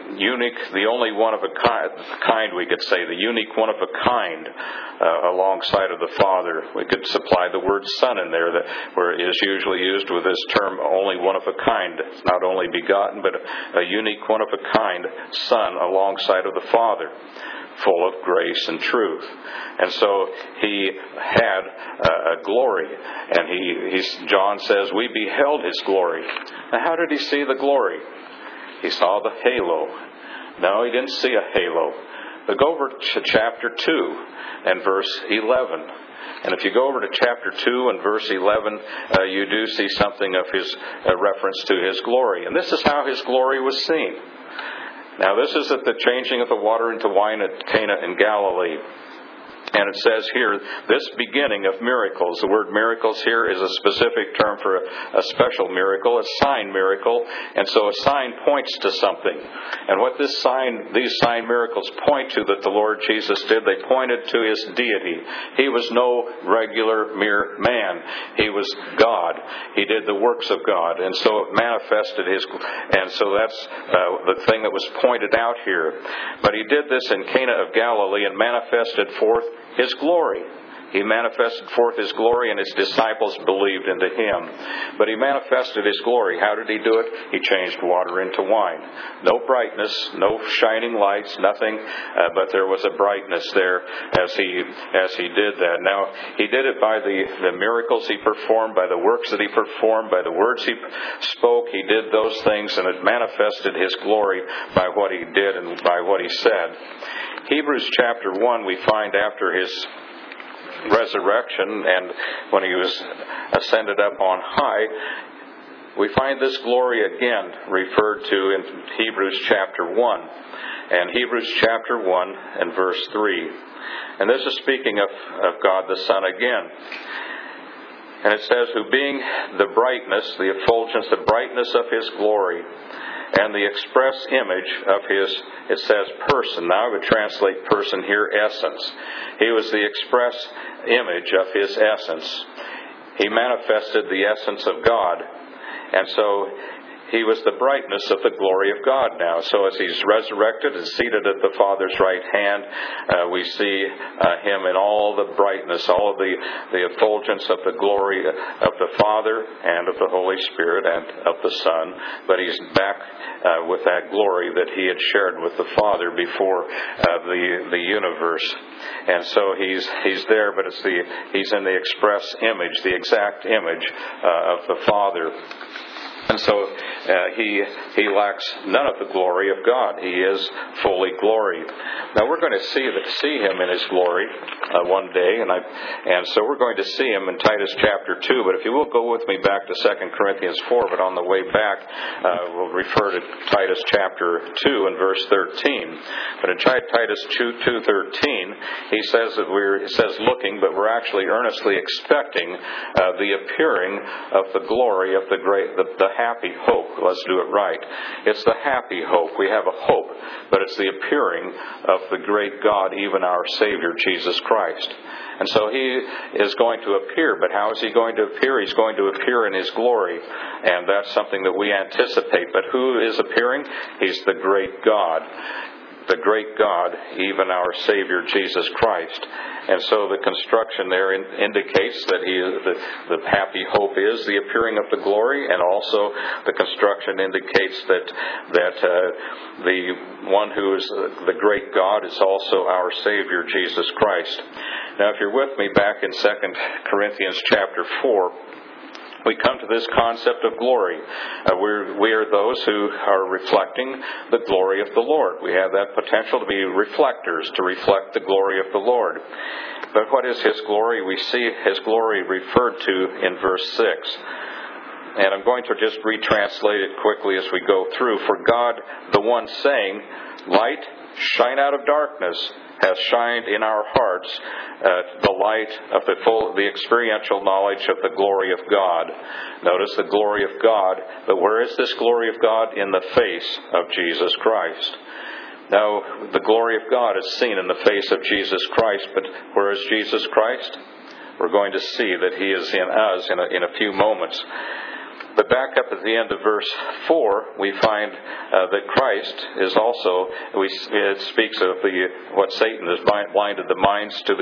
the only one of a kind, we could say, the unique one of a kind, alongside of the Father. We could supply the word Son in there, where it is usually used with this term, only one of a kind. It's not only begotten, but a unique one of a kind Son alongside of the Father, full of grace and truth. And so He had a glory, and John says, we beheld His glory. Now, how did He see the glory? He saw the halo. No, He didn't see a halo. But go over to chapter 2 and verse 11. And if you go over to chapter 2 and verse 11, you do see something of His reference to His glory. And this is how His glory was seen. Now, this is at the changing of the water into wine at Cana in Galilee. And it says here, this beginning of miracles. The word miracles here is a specific term for a special miracle, a sign miracle. And so a sign points to something. And what these sign miracles point to that the Lord Jesus did, they pointed to His deity. He was no regular mere man. He was God. He did the works of God. And so it manifested and so that's the thing that was pointed out here. But He did this in Cana of Galilee and manifested forth His glory. He manifested forth His glory, and His disciples believed into Him. But He manifested His glory. How did He do it? He changed water into wine. No brightness, no shining lights, nothing, but there was a brightness there as He did that. Now, He did it by the miracles He performed, by the works that He performed, by the words He spoke. He did those things, and it manifested His glory by what He did and by what He said. Hebrews chapter 1, we find after His resurrection and when He was ascended up on high, we find this glory again referred to in Hebrews chapter 1. And Hebrews chapter 1 and verse 3. And this is speaking of God the Son again. And it says, who being the brightness, the effulgence, the brightness of His glory, and the express image of His, it says person. Now I would translate person here, essence. He was the express image of His essence. He manifested the essence of God. And so He was the brightness of the glory of God now. So as He's resurrected and seated at the Father's right hand, we see Him in all the brightness, all of the effulgence of the glory of the Father and of the Holy Spirit and of the Son. But He's back with that glory that He had shared with the Father before the universe. And so He's there, but He's in the express image, the exact image of the Father. And so he lacks none of the glory of God. He is fully gloried. Now we're going to see him in his glory one day, and so we're going to see him in Titus chapter 2. But if you will go with me back to 2 Corinthians 4, but on the way back we'll refer to Titus chapter 2 and verse 13. But in Titus 2:13, he says that it says looking, but we're actually earnestly expecting the appearing of the glory of the happy hope. Let's do it right. It's the happy hope. We have a hope, but it's the appearing of the great God, even our Savior, Jesus Christ. And so he is going to appear, but how is he going to appear? He's going to appear in his glory, and that's something that we anticipate. But who is appearing? He's the great God. The great God, even our Savior, Jesus Christ. And so the construction there indicates that the happy hope is the appearing of the glory, and also the construction indicates that the one who is the great God is also our Savior, Jesus Christ. Now, if you're with me back in 2 Corinthians chapter 4, we come to this concept of glory. We are those who are reflecting the glory of the Lord. We have that potential to be reflectors, to reflect the glory of the Lord. But what is His glory? We see His glory referred to in verse 6. And I'm going to just retranslate it quickly as we go through. For God, the one saying, "Light, shine out of darkness," has shined in our hearts the light of the experiential knowledge of the glory of God. Notice the glory of God, but where is this glory of God? In the face of Jesus Christ. Now, the glory of God is seen in the face of Jesus Christ, but where is Jesus Christ? We're going to see that He is in us in a few moments. But back up at the end of verse 4, we find that Christ is also, it speaks of what Satan has blinded the minds of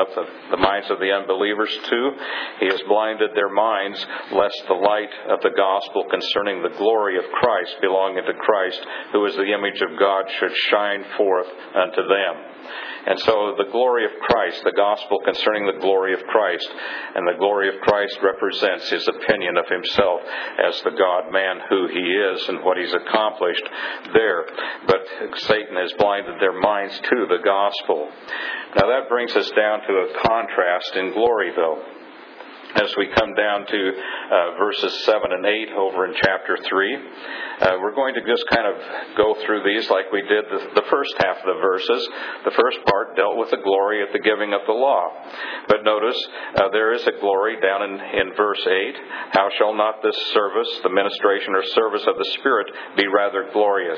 the unbelievers to. He has blinded their minds lest the light of the gospel concerning the glory of Christ belonging to Christ, who is the image of God, should shine forth unto them. And so the glory of Christ, the gospel concerning the glory of Christ, and the glory of Christ represents His opinion of Himself as the God-man who He is and what He's accomplished there. But Satan has blinded their minds to the gospel. Now that brings us down to a contrast in glory, though. As we come down to verses 7 and 8 over in chapter 3, we're going to just kind of go through these like we did the first half of the verses. The first part dealt with the glory at the giving of the law. But notice, there is a glory down in verse 8. How shall not this service, the ministration or service of the Spirit, be rather glorious?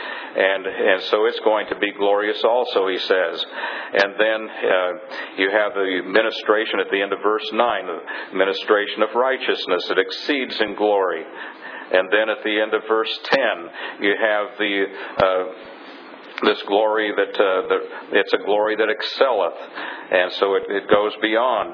And so it's going to be glorious also, he says. And then you have the ministration at the end of verse 9, the ministration of righteousness that exceeds in glory. And then at the end of verse 10, you have this glory it's a glory that excelleth. And so it goes beyond.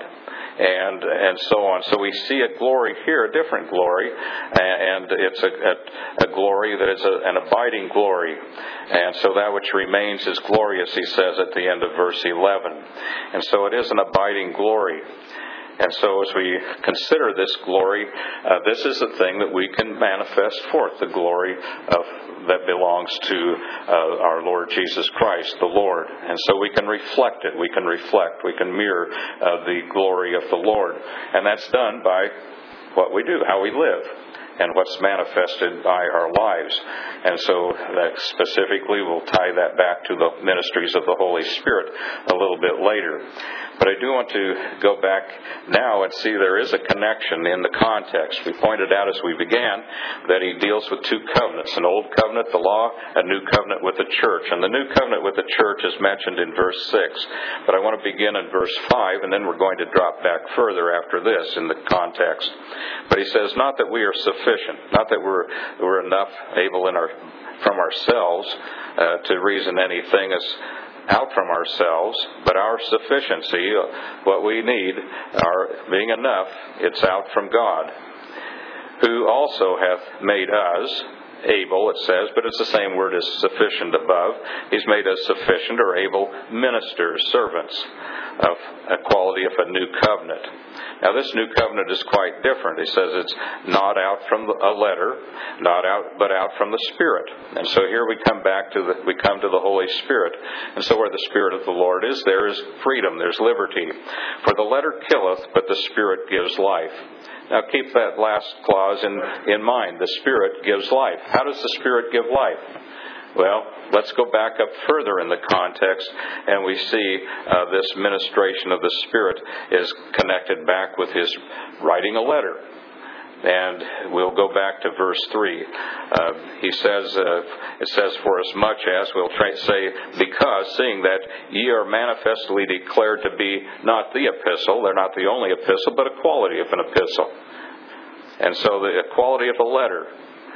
And so on. So we see a glory here, a different glory, and it's a glory that is an abiding glory. And so that which remains is glorious, he says at the end of verse 11. And so it is an abiding glory. And so as we consider this glory, this is the thing that we can manifest forth, the glory that belongs to our Lord Jesus Christ, the Lord. And so we can reflect it, we can mirror the glory of the Lord. And that's done by what we do, how we live, and what's manifested by our lives. And so that specifically we'll tie that back to the ministries of the Holy Spirit a little bit later. But I do want to go back now and see there is a connection in the context. We pointed out as we began that he deals with two covenants, an old covenant, the law, a new covenant with the church. And the new covenant with the church is mentioned in verse 6. But I want to begin in verse 5, and then we're going to drop back further after this in the context. But he says, not that we are sufficient, not that we're enough able from ourselves to reason anything as out from ourselves, but our sufficiency, what we need, our being enough, it's out from God, who also hath made us able, it says, but it's the same word as sufficient above. He's made us sufficient or able ministers, servants of equality of a new covenant. Now, this new covenant is quite different. He says it's not out from a letter, but out from the Spirit. And so here we come to the Holy Spirit. And so where the Spirit of the Lord is, there is freedom, there's liberty. For the letter killeth, but the Spirit gives life. Now keep that last clause in mind. The Spirit gives life. How does the Spirit give life? Well, let's go back up further in the context, and we see this ministration of the Spirit is connected back with His writing a letter. And we'll go back to verse 3. He says, it says, for as much as, we'll say, because, seeing that ye are manifestly declared to be not the epistle, they're not the only epistle, but a quality of an epistle. And so the quality of a letter,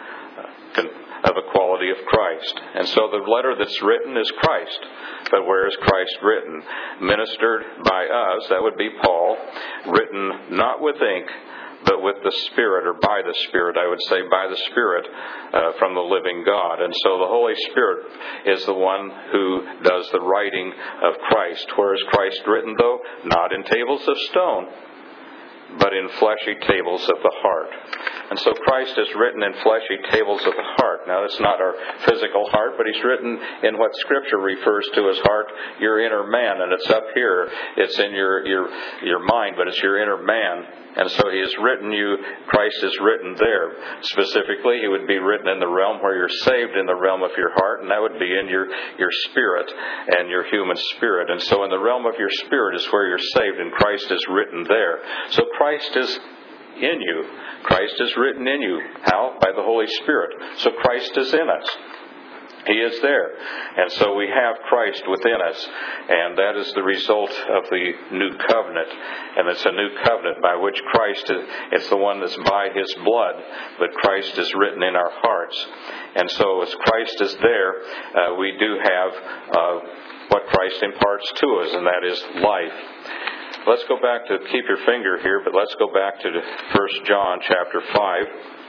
of a quality of Christ. And so the letter that's written is Christ. But where is Christ written? Ministered by us, that would be Paul, written not with ink, but with the Spirit, or by the Spirit, I would say, by the Spirit from the living God. And so the Holy Spirit is the one who does the writing of Christ. Where is Christ written, though? Not in tables of stone, but in fleshy tables of the heart. And so Christ is written in fleshy tables of the heart. Now, that's not our physical heart, but He's written in what Scripture refers to as heart, your inner man. And it's up here. It's in your mind, but it's your inner man. And so He has written you, Christ is written there. Specifically, He would be written in the realm where you're saved, in the realm of your heart, and that would be in your spirit and your human spirit. And so in the realm of your spirit is where you're saved, and Christ is written there. So Christ is in you. Christ is written in you. How? By the Holy Spirit. So Christ is in us. He is there. And so we have Christ within us. And that is the result of the new covenant. And it's a new covenant by which Christ is, it's the one that's by His blood, but Christ is written in our hearts. And so as Christ is there, we do have what Christ imparts to us, and that is life. Let's go back to, keep your finger here, but let's go back to 1 John chapter 5.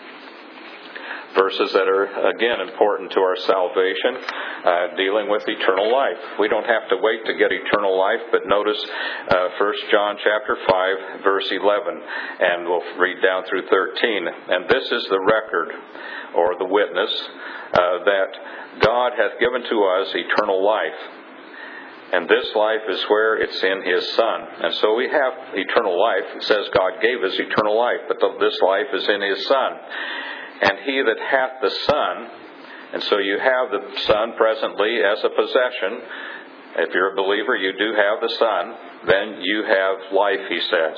Verses that are, again, important to our salvation, dealing with eternal life. We don't have to wait to get eternal life, but notice 1 John chapter 5, verse 11, and we'll read down through 13. And this is the record, or the witness, that God hath given to us eternal life. And this life is where it's in His Son. And so we have eternal life. It says God gave us eternal life, but this life is in His Son. And he that hath the Son, and so you have the Son presently as a possession. If you're a believer, you do have the Son. Then you have life, he says.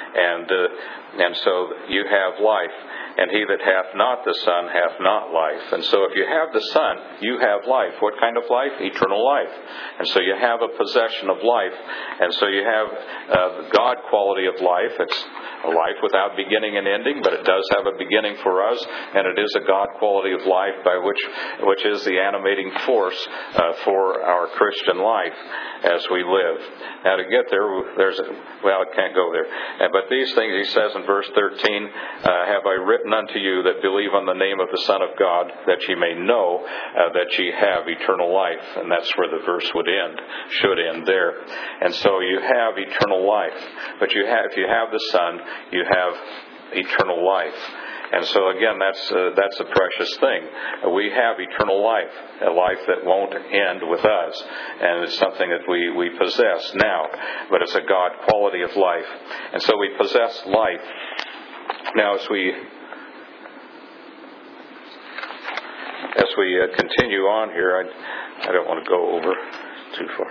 And so you have life. And he that hath not the Son hath not life. And so if you have the Son, you have life. What kind of life? Eternal life. And so you have a possession of life. And so you have the God quality of life. It's a life without beginning and ending, but it does have a beginning for us, and it is a God quality of life by which is the animating force for our Christian life as we live. Now to get there, I can't go there. But these things he says in verse 13, have I written unto you that believe on the name of the Son of God, that ye may know that ye have eternal life. And that's where the verse would end, should end there. And so you have eternal life. But if you have the Son, you have eternal life. And so again, that's a precious thing. We have eternal life, a life that won't end with us. And it's something that we possess now. But it's a God quality of life. And so we possess life. Now as we continue on here, I don't want to go over too far.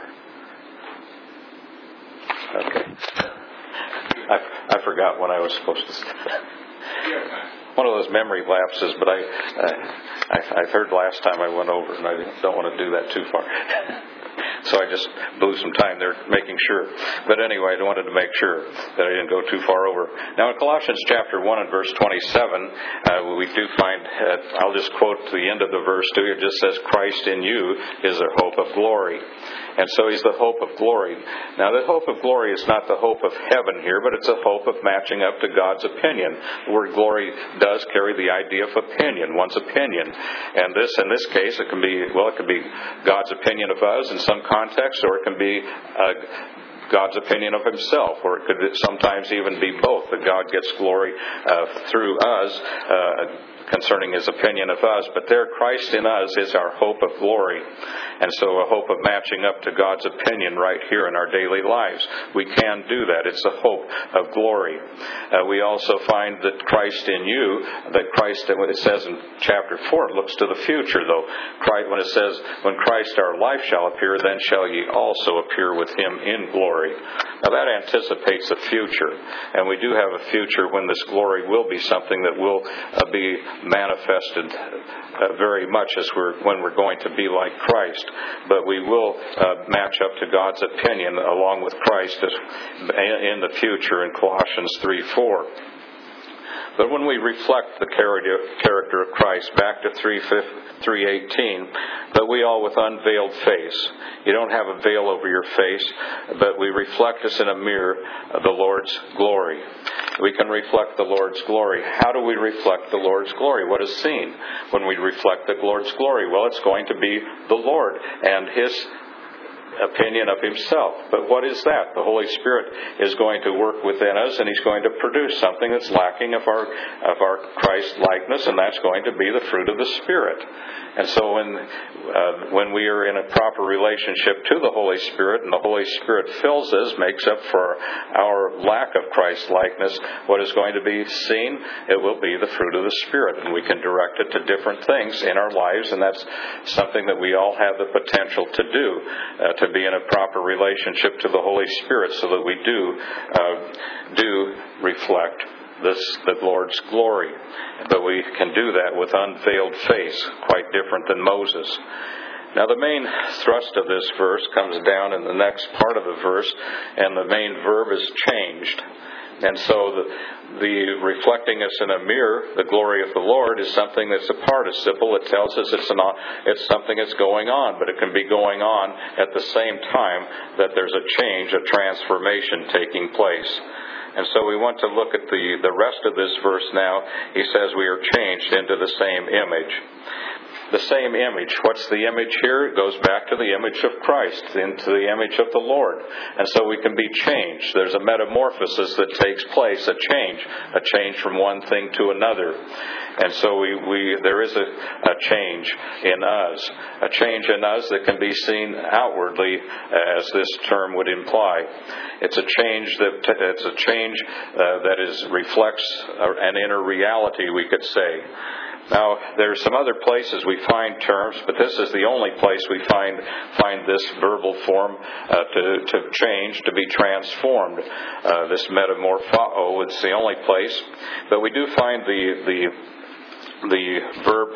Okay. I forgot when I was supposed to say that. One of those memory lapses, but I heard last time I went over, and I don't want to do that too far. So I just blew some time there making sure. But anyway, I wanted to make sure that I didn't go too far over. Now in Colossians chapter 1 and verse 27, we do find, I'll just quote the end of the verse to you. It just says, Christ in you is the hope of glory. And so He's the hope of glory. Now the hope of glory is not the hope of heaven here, but it's a hope of matching up to God's opinion. The word glory does carry the idea of opinion, one's opinion. And in this case, it can be God's opinion of us in some context, or it can be God's opinion of himself, or it could sometimes even be both, that God gets glory through us, concerning his opinion of us. But there, Christ in us is our hope of glory. And so a hope of matching up to God's opinion right here in our daily lives. We can do that. It's a hope of glory. We also find that Christ in you, that Christ, when it says in chapter 4, it looks to the future, though. When it says, when Christ our life shall appear, then shall ye also appear with him in glory. Now that anticipates the future. And we do have a future when this glory will be something that will be manifested very much when we're going to be like Christ. But we will match up to God's opinion along with Christ in the future in Colossians 3:4. But when we reflect the character of Christ, back to 3:18, but we all with unveiled face. You don't have a veil over your face, but we reflect us in a mirror of the Lord's glory. We can reflect the Lord's glory. How do we reflect the Lord's glory? What is seen when we reflect the Lord's glory? Well, it's going to be the Lord and his opinion of himself. But what is that? The Holy Spirit is going to work within us, and he's going to produce something that's lacking of our Christ likeness, and that's going to be the fruit of the Spirit. And so when we are in a proper relationship to the Holy Spirit, and the Holy Spirit fills us, makes up for our lack of Christ likeness, what is going to be seen? It will be the fruit of the Spirit, and we can direct it to different things in our lives, and that's something that we all have the potential to do, to be in a proper relationship to the Holy Spirit, so that we do reflect the Lord's glory. But we can do that with unveiled face, quite different than Moses. Now the main thrust of this verse comes down in the next part of the verse, and the main verb is changed. And so the reflecting us in a mirror, the glory of the Lord, is something that's a participle. It tells us it's something that's going on, but it can be going on at the same time that there's a change, a transformation taking place. And so we want to look at the rest of this verse now. He says we are changed into the same image. The same image. What's the image here? It goes back to the image of Christ, into the image of the Lord. And so we can be changed. There's a metamorphosis that takes place, a change from one thing to another. And so there is a change in us. A change in us that can be seen outwardly, as this term would imply. It's a change that reflects an inner reality, we could say. Now, there's some other places we find terms, but this is the only place we find this verbal form to change, to be transformed. This metamorpho, it's the only place. But we do find the verb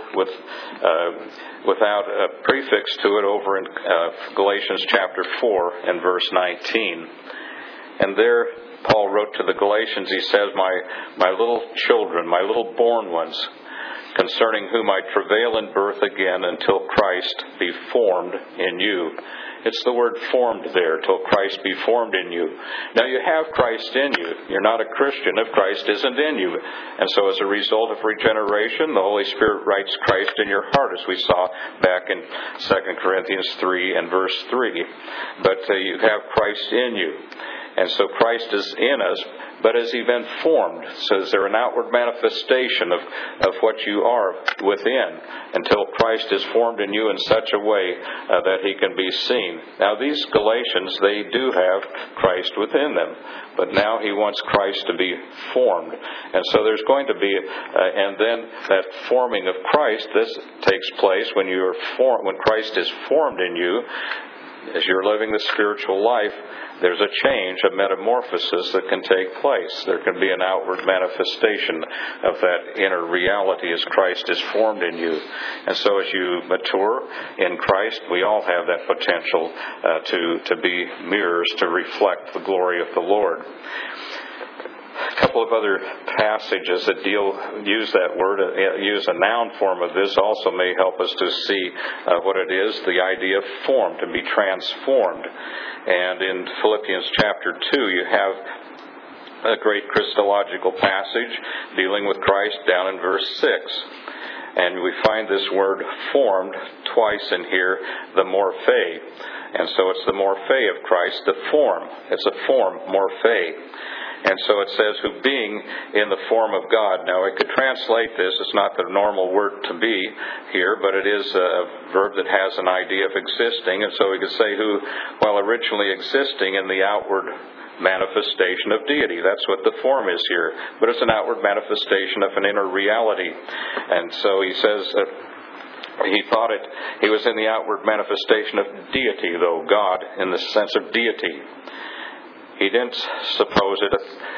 without a prefix to it over in Galatians chapter 4 and verse 19. And there, Paul wrote to the Galatians, he says, my little children, my little born ones, concerning whom I travail in birth again until Christ be formed in you. It's the word formed there, till Christ be formed in you. Now you have Christ in you. You're not a Christian if Christ isn't in you. And so as a result of regeneration, the Holy Spirit writes Christ in your heart, as we saw back in 2 Corinthians 3 and verse 3. But you have Christ in you. And so Christ is in us, but has he been formed? So is there an outward manifestation of what you are within until Christ is formed in you in such a way that he can be seen? Now these Galatians, they do have Christ within them, but now he wants Christ to be formed. And so there's going to be, and then that forming of Christ, this takes place when Christ is formed in you, as you're living the spiritual life. There's a change, a metamorphosis that can take place. There can be an outward manifestation of that inner reality as Christ is formed in you. And so as you mature in Christ, we all have that potential to be mirrors to reflect the glory of the Lord. A couple of other passages that use that word, use a noun form of this, also may help us to see what it is, the idea of form, to be transformed. And in Philippians chapter 2, you have a great Christological passage dealing with Christ down in verse 6. And we find this word formed twice in here, the morphe. And so it's the morphe of Christ, the form. It's a form, morphe. And so it says, who being in the form of God. Now, I could translate this. It's not the normal word to be here, but it is a verb that has an idea of existing. And so we could say, who, while originally existing in the outward manifestation of deity. That's what the form is here. But it's an outward manifestation of an inner reality. And so he says that he thought he was in the outward manifestation of deity, though, God, in the sense of deity. He didn't suppose it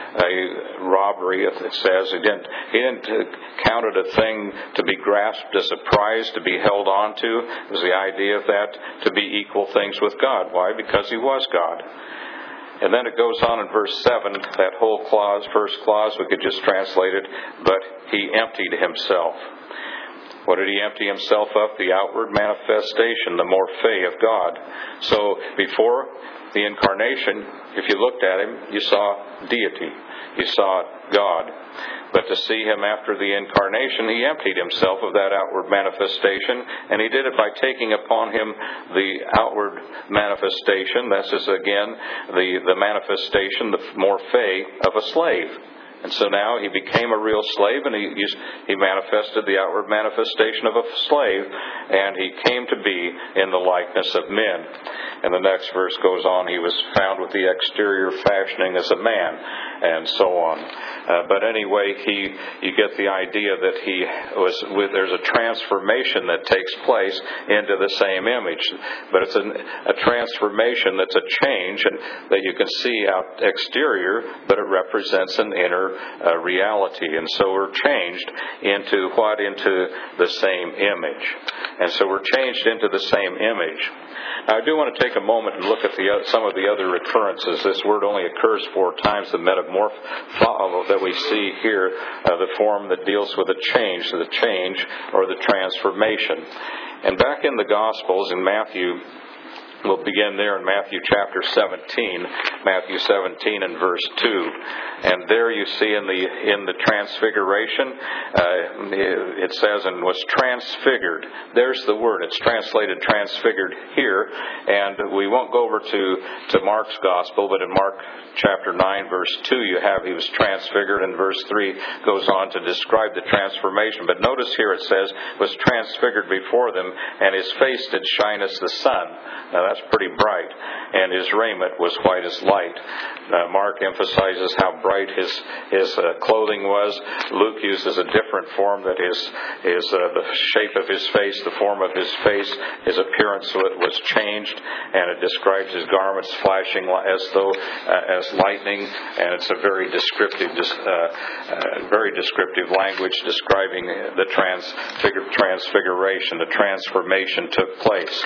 a robbery, it says. He didn't count it a thing to be grasped as a prize, to be held on to. It was the idea of that, to be equal things with God. Why? Because he was God. And then it goes on in verse 7, that whole clause, first clause, we could just translate it, but he emptied himself. What did he empty himself of? The outward manifestation, the morphe of God. So before the incarnation, if you looked at him, you saw deity. You saw God. But to see him after the incarnation, he emptied himself of that outward manifestation, and he did it by taking upon him the outward manifestation. This is, again, the manifestation, the morphe of a slave. And so now he became a real slave, and he manifested the outward manifestation of a slave, and he came to be in the likeness of men. And the next verse goes on, he was found with the exterior fashioning as a man, and so on. But anyway, you get the idea that there's a transformation that takes place into the same image. But it's a transformation that's a change, and that you can see out exterior, but it represents an inner reality. And so we're changed into what? Into the same image. And so we're changed into the same image. Now, I do want to take a moment and look at some of the other occurrences. This word only occurs 4 times, the metamorph that we see here, the form that deals with the change or the transformation. And back in the Gospels, in Matthew, we'll begin there in Matthew chapter 17, Matthew 17 and verse 2. And there you see in the transfiguration, it says, and was transfigured. There's the word. It's translated transfigured here. And we won't go over to Mark's Gospel, but in Mark chapter 9, verse 2, you have he was transfigured, and verse 3 goes on to describe the transformation. But notice here it says, was transfigured before them, and his face did shine as the sun. Now that's pretty bright. And his raiment was white as light. Mark emphasizes how bright his clothing was. Luke uses a different form, that is the shape of his face, the form of his face, his appearance was changed, and it describes his garments flashing as lightning, and it's a very descriptive language describing the transfiguration. The transformation took place.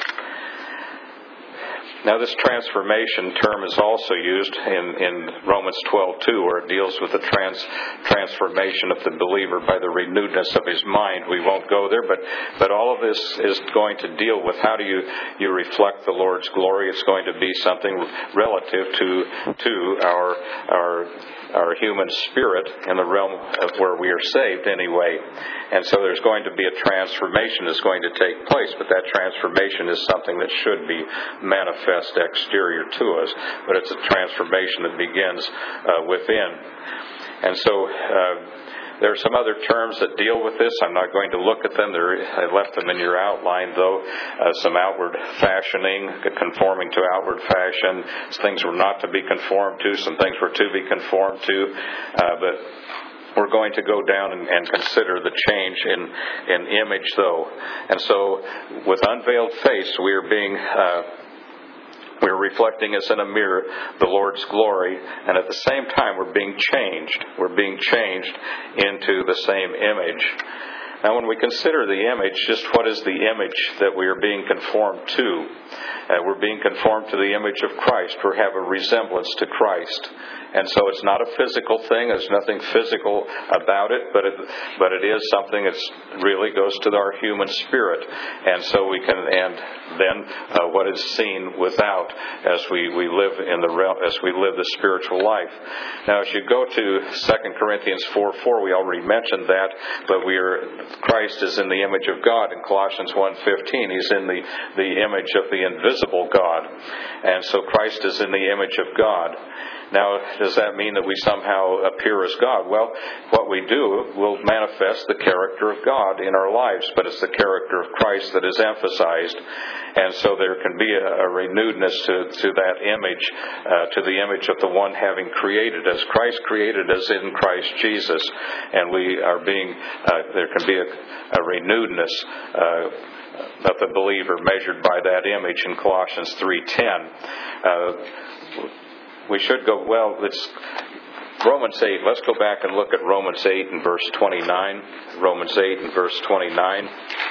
Now, this transformation term is also used in Romans 12:2, where it deals with the transformation of the believer by the renewedness of his mind. We won't go there, but all of this is going to deal with how do you reflect the Lord's glory. It's going to be something relative to our human spirit in the realm of where we are saved anyway. And so there's going to be a transformation that's going to take place, but that transformation is something that should be manifest exterior to us, but it's a transformation that begins within. And so there are some other terms that deal with this. I'm not going to look at them. I left them in your outline, though. Some outward fashioning, conforming to outward fashion. Things were not to be conformed to. Some things were to be conformed to. But we're going to go down and consider the change in image, though. And so, with unveiled face, we're reflecting as in a mirror the Lord's glory, and at the same time we're being changed. We're being changed into the same image. Now, when we consider the image, just what is the image that we are being conformed to? We're being conformed to the image of Christ. We have a resemblance to Christ. And so it's not a physical thing. There's nothing physical about it, but it is something that really goes to our human spirit. And so we can, and then what is seen without as we live in the realm, as we live the spiritual life. Now, as you go to 2 Corinthians 4:4, we already mentioned that, but Christ is in the image of God. In Colossians 1:15, He's in the image of the invisible God. And so Christ is in the image of God. Now, does that mean that we somehow appear as God? Well, what we do will manifest the character of God in our lives, but it's the character of Christ that is emphasized. And so there can be a renewedness to that image, to the image of the one having created us. Christ created us in Christ Jesus, and we are being, there can be a renewedness of the believer measured by that image in Colossians 3:10. We should go, it's Romans 8. Let's go back and look at Romans 8 and verse 29. Romans 8 and verse 29.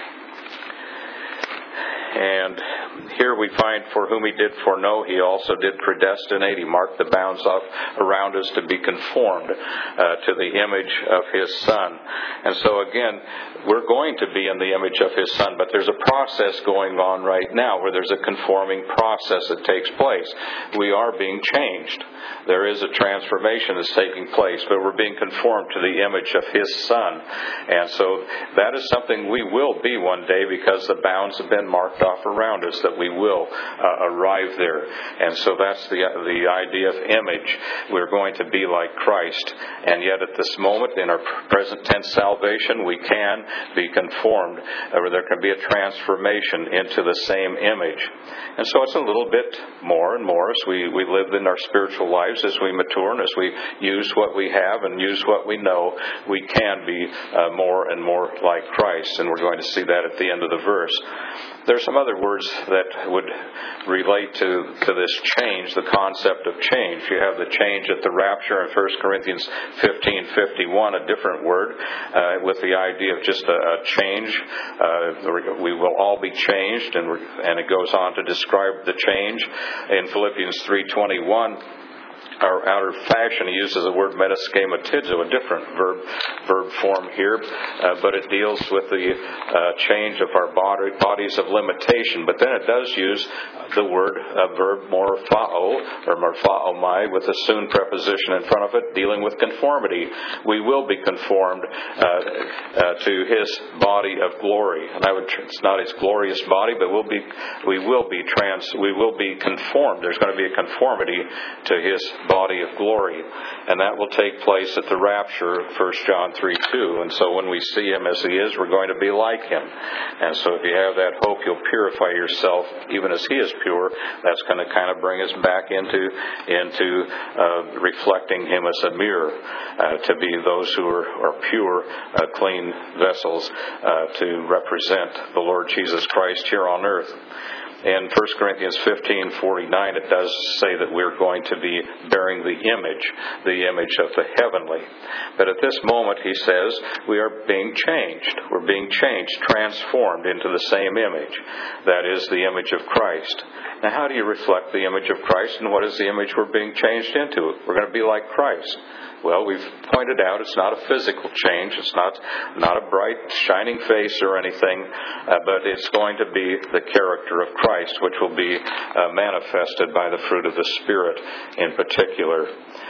And here we find, for whom He did foreknow, He also did predestinate. He marked the bounds off around us to be conformed to the image of His Son. And so again, we're going to be in the image of His Son, but there's a process going on right now where there's a conforming process that takes place. We are being changed. There is a transformation that's taking place, but we're being conformed to the image of His Son. And so that is something we will be one day, because the bounds have been marked off around us, that we will arrive there. And so that's the idea of image. We're going to be like Christ. And yet at this moment, in our present tense salvation, we can be conformed, or there can be a transformation into the same image. And so it's a little bit more and more as we live in our spiritual lives, as we mature, and as we use what we have and use what we know, we can be more and more like Christ. And we're going to see that at the end of the verse. There's some other words that would relate to this change, the concept of change. You have the change at the rapture in 1 Corinthians 15:51, a different word, with the idea of just a change. We will all be changed, and it goes on to describe the change. In Philippians 3:21, our outer fashion, he uses the word metaschematizo, a different verb form here, but it deals with the change of our bodies of limitation. But then it does use the verb morphao, or morphaomai, with a soon preposition in front of it, dealing with conformity. We will be conformed to His body of glory. And it's not His glorious body, but we will be conformed. There's going to be a conformity to His body of glory, and that will take place at the rapture, 1 John 3:2. And so when we see Him as He is, we're going to be like Him. And so if you have that hope, you'll purify yourself even as He is pure. That's going to kind of bring us back into reflecting Him as a mirror, to be those who are pure, clean vessels to represent the Lord Jesus Christ here on earth. In 1 Corinthians 15:49, it does say that we're going to be bearing the image of the heavenly. But at this moment, he says, we are being changed. We're being changed, transformed into the same image. That is the image of Christ. Now, how do you reflect the image of Christ, and what is the image we're being changed into? We're going to be like Christ. Well, we've pointed out it's not a physical change. It's not a bright, shining face or anything, but it's going to be the character of Christ, which will be manifested by the fruit of the Spirit in particular.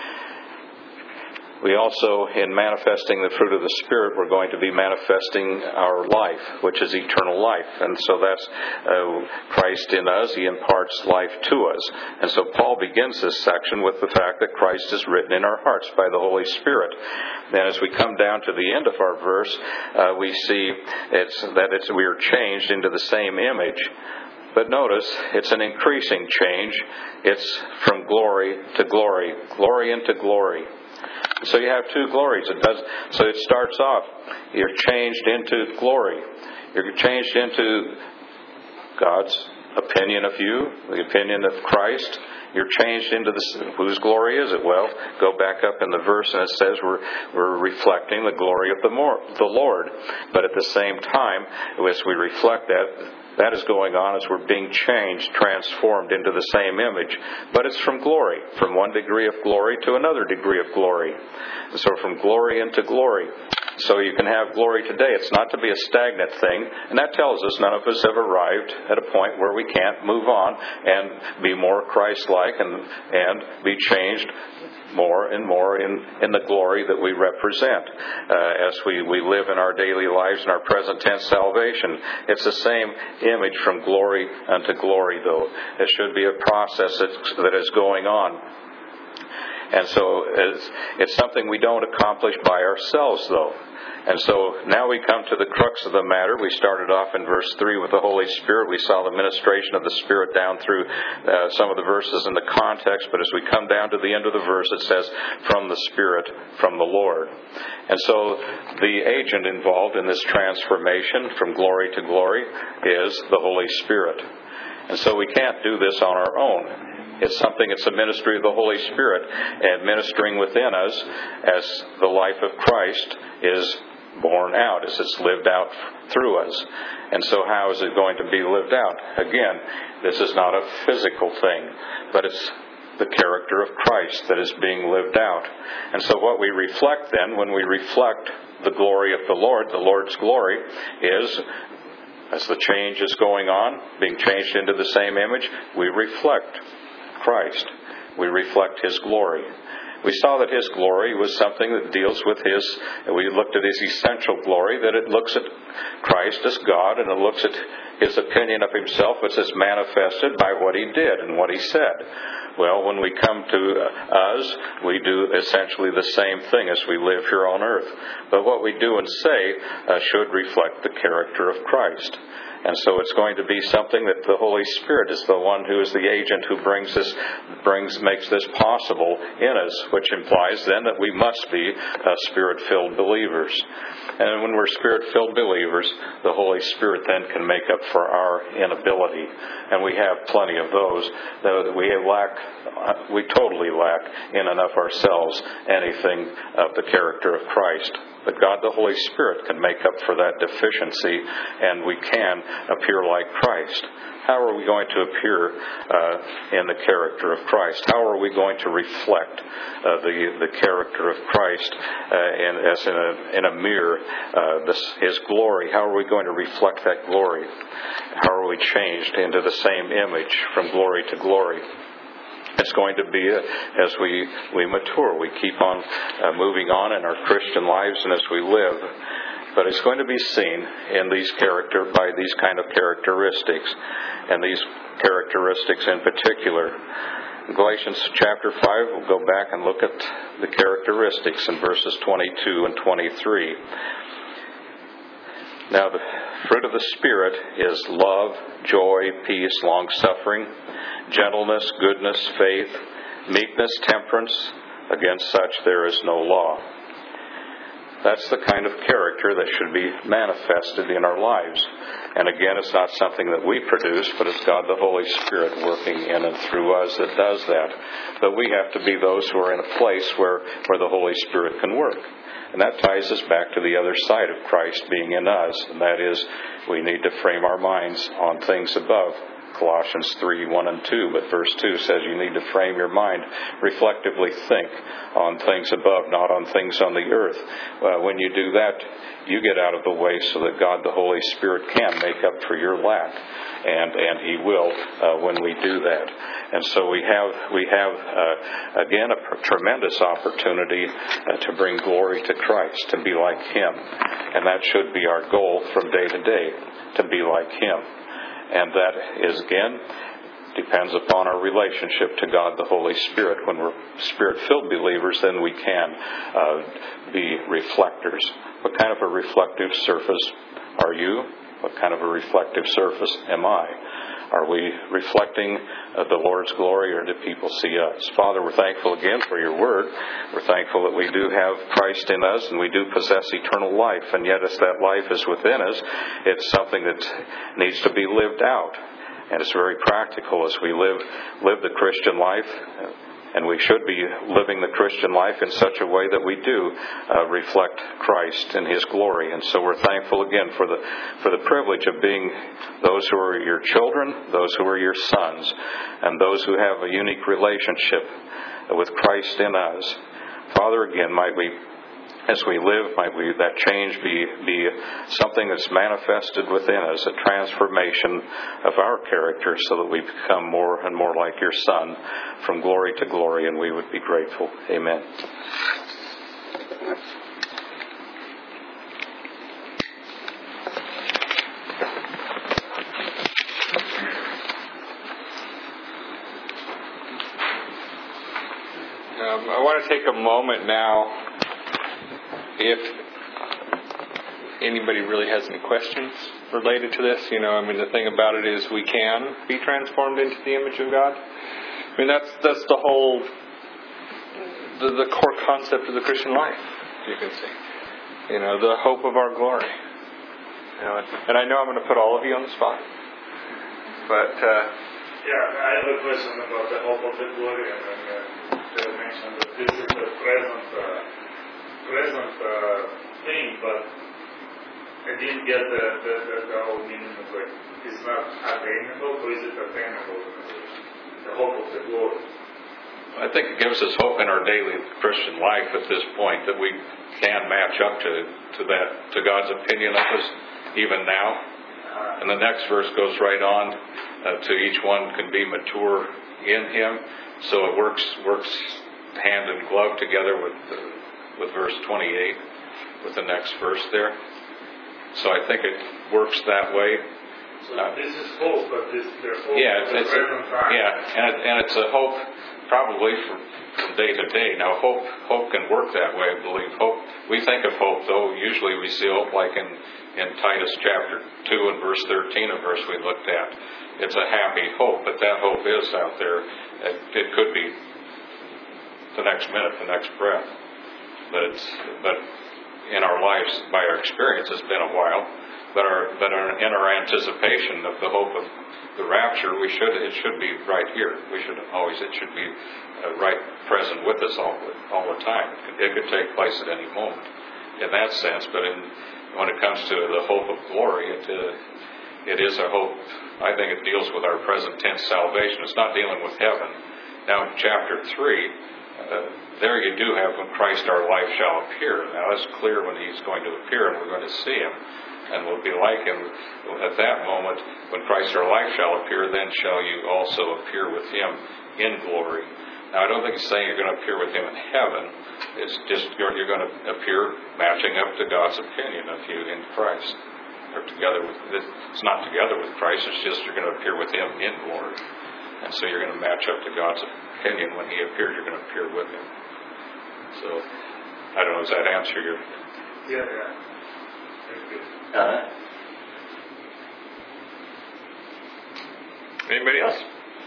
We also, in manifesting the fruit of the Spirit, we're going to be manifesting our life, which is eternal life. And so that's Christ in us. He imparts life to us. And so Paul begins this section with the fact that Christ is written in our hearts by the Holy Spirit. Then as we come down to the end of our verse, we see we are changed into the same image. But notice, it's an increasing change. It's from glory to glory, glory into glory. So you have two glories. So it starts off, you're changed into glory. You're changed into God's opinion of you, the opinion of Christ. You're changed into whose glory is it? Well, go back up in the verse and it says we're reflecting the glory of the Lord. But at the same time, as we reflect that is going on as we're being changed, transformed into the same image. But it's from glory, from one degree of glory to another degree of glory. So from glory into glory. So you can have glory today. It's not to be a stagnant thing. And that tells us none of us have arrived at a point where we can't move on and be more Christ-like and be changed more and more in the glory that we represent as we live in our daily lives in our present tense salvation. It's the same image from glory unto glory, though. It should be a process that is going on. And so it's something we don't accomplish by ourselves, though. And so now we come to the crux of the matter. We started off in verse 3 with the Holy Spirit. We saw the ministration of the Spirit down through some of the verses in the context. But as we come down to the end of the verse, it says, from the Spirit, from the Lord. And so the agent involved in this transformation from glory to glory is the Holy Spirit. And so we can't do this on our own. It's a ministry of the Holy Spirit administering within us as the life of Christ is born out, as it's lived out through us. And so how is it going to be lived out? Again, this is not a physical thing, but it's the character of Christ that is being lived out. And so what we reflect then, when we reflect the glory of the Lord's glory is, as the change is going on, being changed into the same image, we reflect Christ. We reflect His glory. We saw that His glory was something that deals with we looked at His essential glory, that it looks at Christ as God, and it looks at His opinion of Himself as is manifested by what He did and what He said. Well, when we come to us, we do essentially the same thing as we live here on earth. But what we do and say should reflect the character of Christ. And so it's going to be something that the Holy Spirit is the one who is the agent who makes this possible in us, which implies then that we must be Spirit-filled believers. And when we're Spirit-filled believers, the Holy Spirit then can make up for our inability. And we have plenty of those that we totally lack in and of ourselves anything of the character of Christ. But God the Holy Spirit can make up for that deficiency, and we can appear like Christ. How are we going to appear in the character of Christ? How are we going to reflect the character of Christ as in a mirror, His glory? How are we going to reflect that glory? How are we changed into the same image from glory to glory? It's going to be as we mature, we keep on moving on in our Christian lives and as we live. But it's going to be seen in by these kind of characteristics, and these characteristics in particular. In Galatians chapter 5, we'll go back and look at the characteristics in verses 22 and 23. Now, the fruit of the Spirit is love, joy, peace, long-suffering, gentleness, goodness, faith, meekness, temperance. Against such there is no law. That's the kind of character that should be manifested in our lives. And again, it's not something that we produce, but it's God the Holy Spirit working in and through us that does that. But we have to be those who are in a place where the Holy Spirit can work. And that ties us back to the other side of Christ being in us, and that is we need to frame our minds on things above. Colossians 3, 1 and 2, but verse 2 says you need to frame your mind, reflectively think on things above, not on things on the earth. When you do that, you get out of the way so that God the Holy Spirit can make up for your lack. And He will when we do that. And so we have again a tremendous opportunity to bring glory to Christ, to be like Him, and that should be our goal from day to day, to be like Him. And that is again depends upon our relationship to God the Holy Spirit. When we're Spirit-filled believers, then we can be reflectors. What kind of a reflective surface are you? What kind of a reflective surface am I? Are we reflecting the Lord's glory, or do people see us? Father, we're thankful again for your word. We're thankful that we do have Christ in us and we do possess eternal life. And yet as that life is within us, it's something that needs to be lived out. And it's very practical as we live the Christian life. And we should be living the Christian life in such a way that we do reflect Christ and His glory. And so we're thankful again for the privilege of being those who are your children, those who are your sons, and those who have a unique relationship with Christ in us. Father, again, might we as we live, might that change be something that's manifested within us, a transformation of our character, so that we become more and more like your Son, from glory to glory, and we would be grateful. Amen.
I want to take a moment now, if anybody really has any questions related to this. The thing about it is we can be transformed into the image of God. That's the whole, the core concept of the Christian life, you can see. The hope of our glory. And I know I'm going to put all of you on the spot. But,
I have a question about the hope of the glory, and they mentioned that this is the present thing, but I didn't get the whole meaning of it. It's not attainable, or is it attainable? The hope of the glory.
I think it gives us hope in our daily Christian life at this point, that we can match up to God's opinion of us even now. And the next verse goes right on to each one can be mature in Him. So it works hand in glove together with verse 28, with the next verse there. So I think it works that way.
So this is hope, but there's hope
and it's a hope probably from day to day. Now hope can work that way, I believe. Hope, we think of hope, though, usually we see hope like in Titus chapter 2 and verse 13, a verse we looked at. It's a happy hope, but that hope is out there. It could be the next minute, the next breath. But in our lives, by our experience, it's been a while. But in our anticipation of the hope of the rapture, it should be right here. It should be right present with us all the time. It could take place at any moment in that sense. But when it comes to the hope of glory, it is a hope. I think it deals with our present tense salvation. It's not dealing with heaven. Now in chapter 3, there you do have when Christ our life shall appear. Now it's clear when He's going to appear, and we're going to see Him, and we'll be like Him. At that moment, when Christ our life shall appear, then shall you also appear with Him in glory. Now I don't think it's saying you're going to appear with Him in heaven. It's just you're going to appear matching up to God's opinion of you in Christ. It's not together with Christ, it's just you're going to appear with Him in glory. And so you're going to match up to God's opinion. When He appears, you're going to appear with Him. So, I don't know, does that answer your...
Yeah. Thank you.
Anybody else?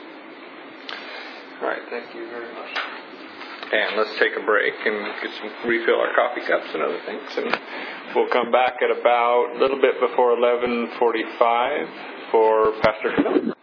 All right, thank you very much. And let's take a break and refill our coffee cups and other things. And we'll come back at about a little bit before 11:45 for Pastor Camille.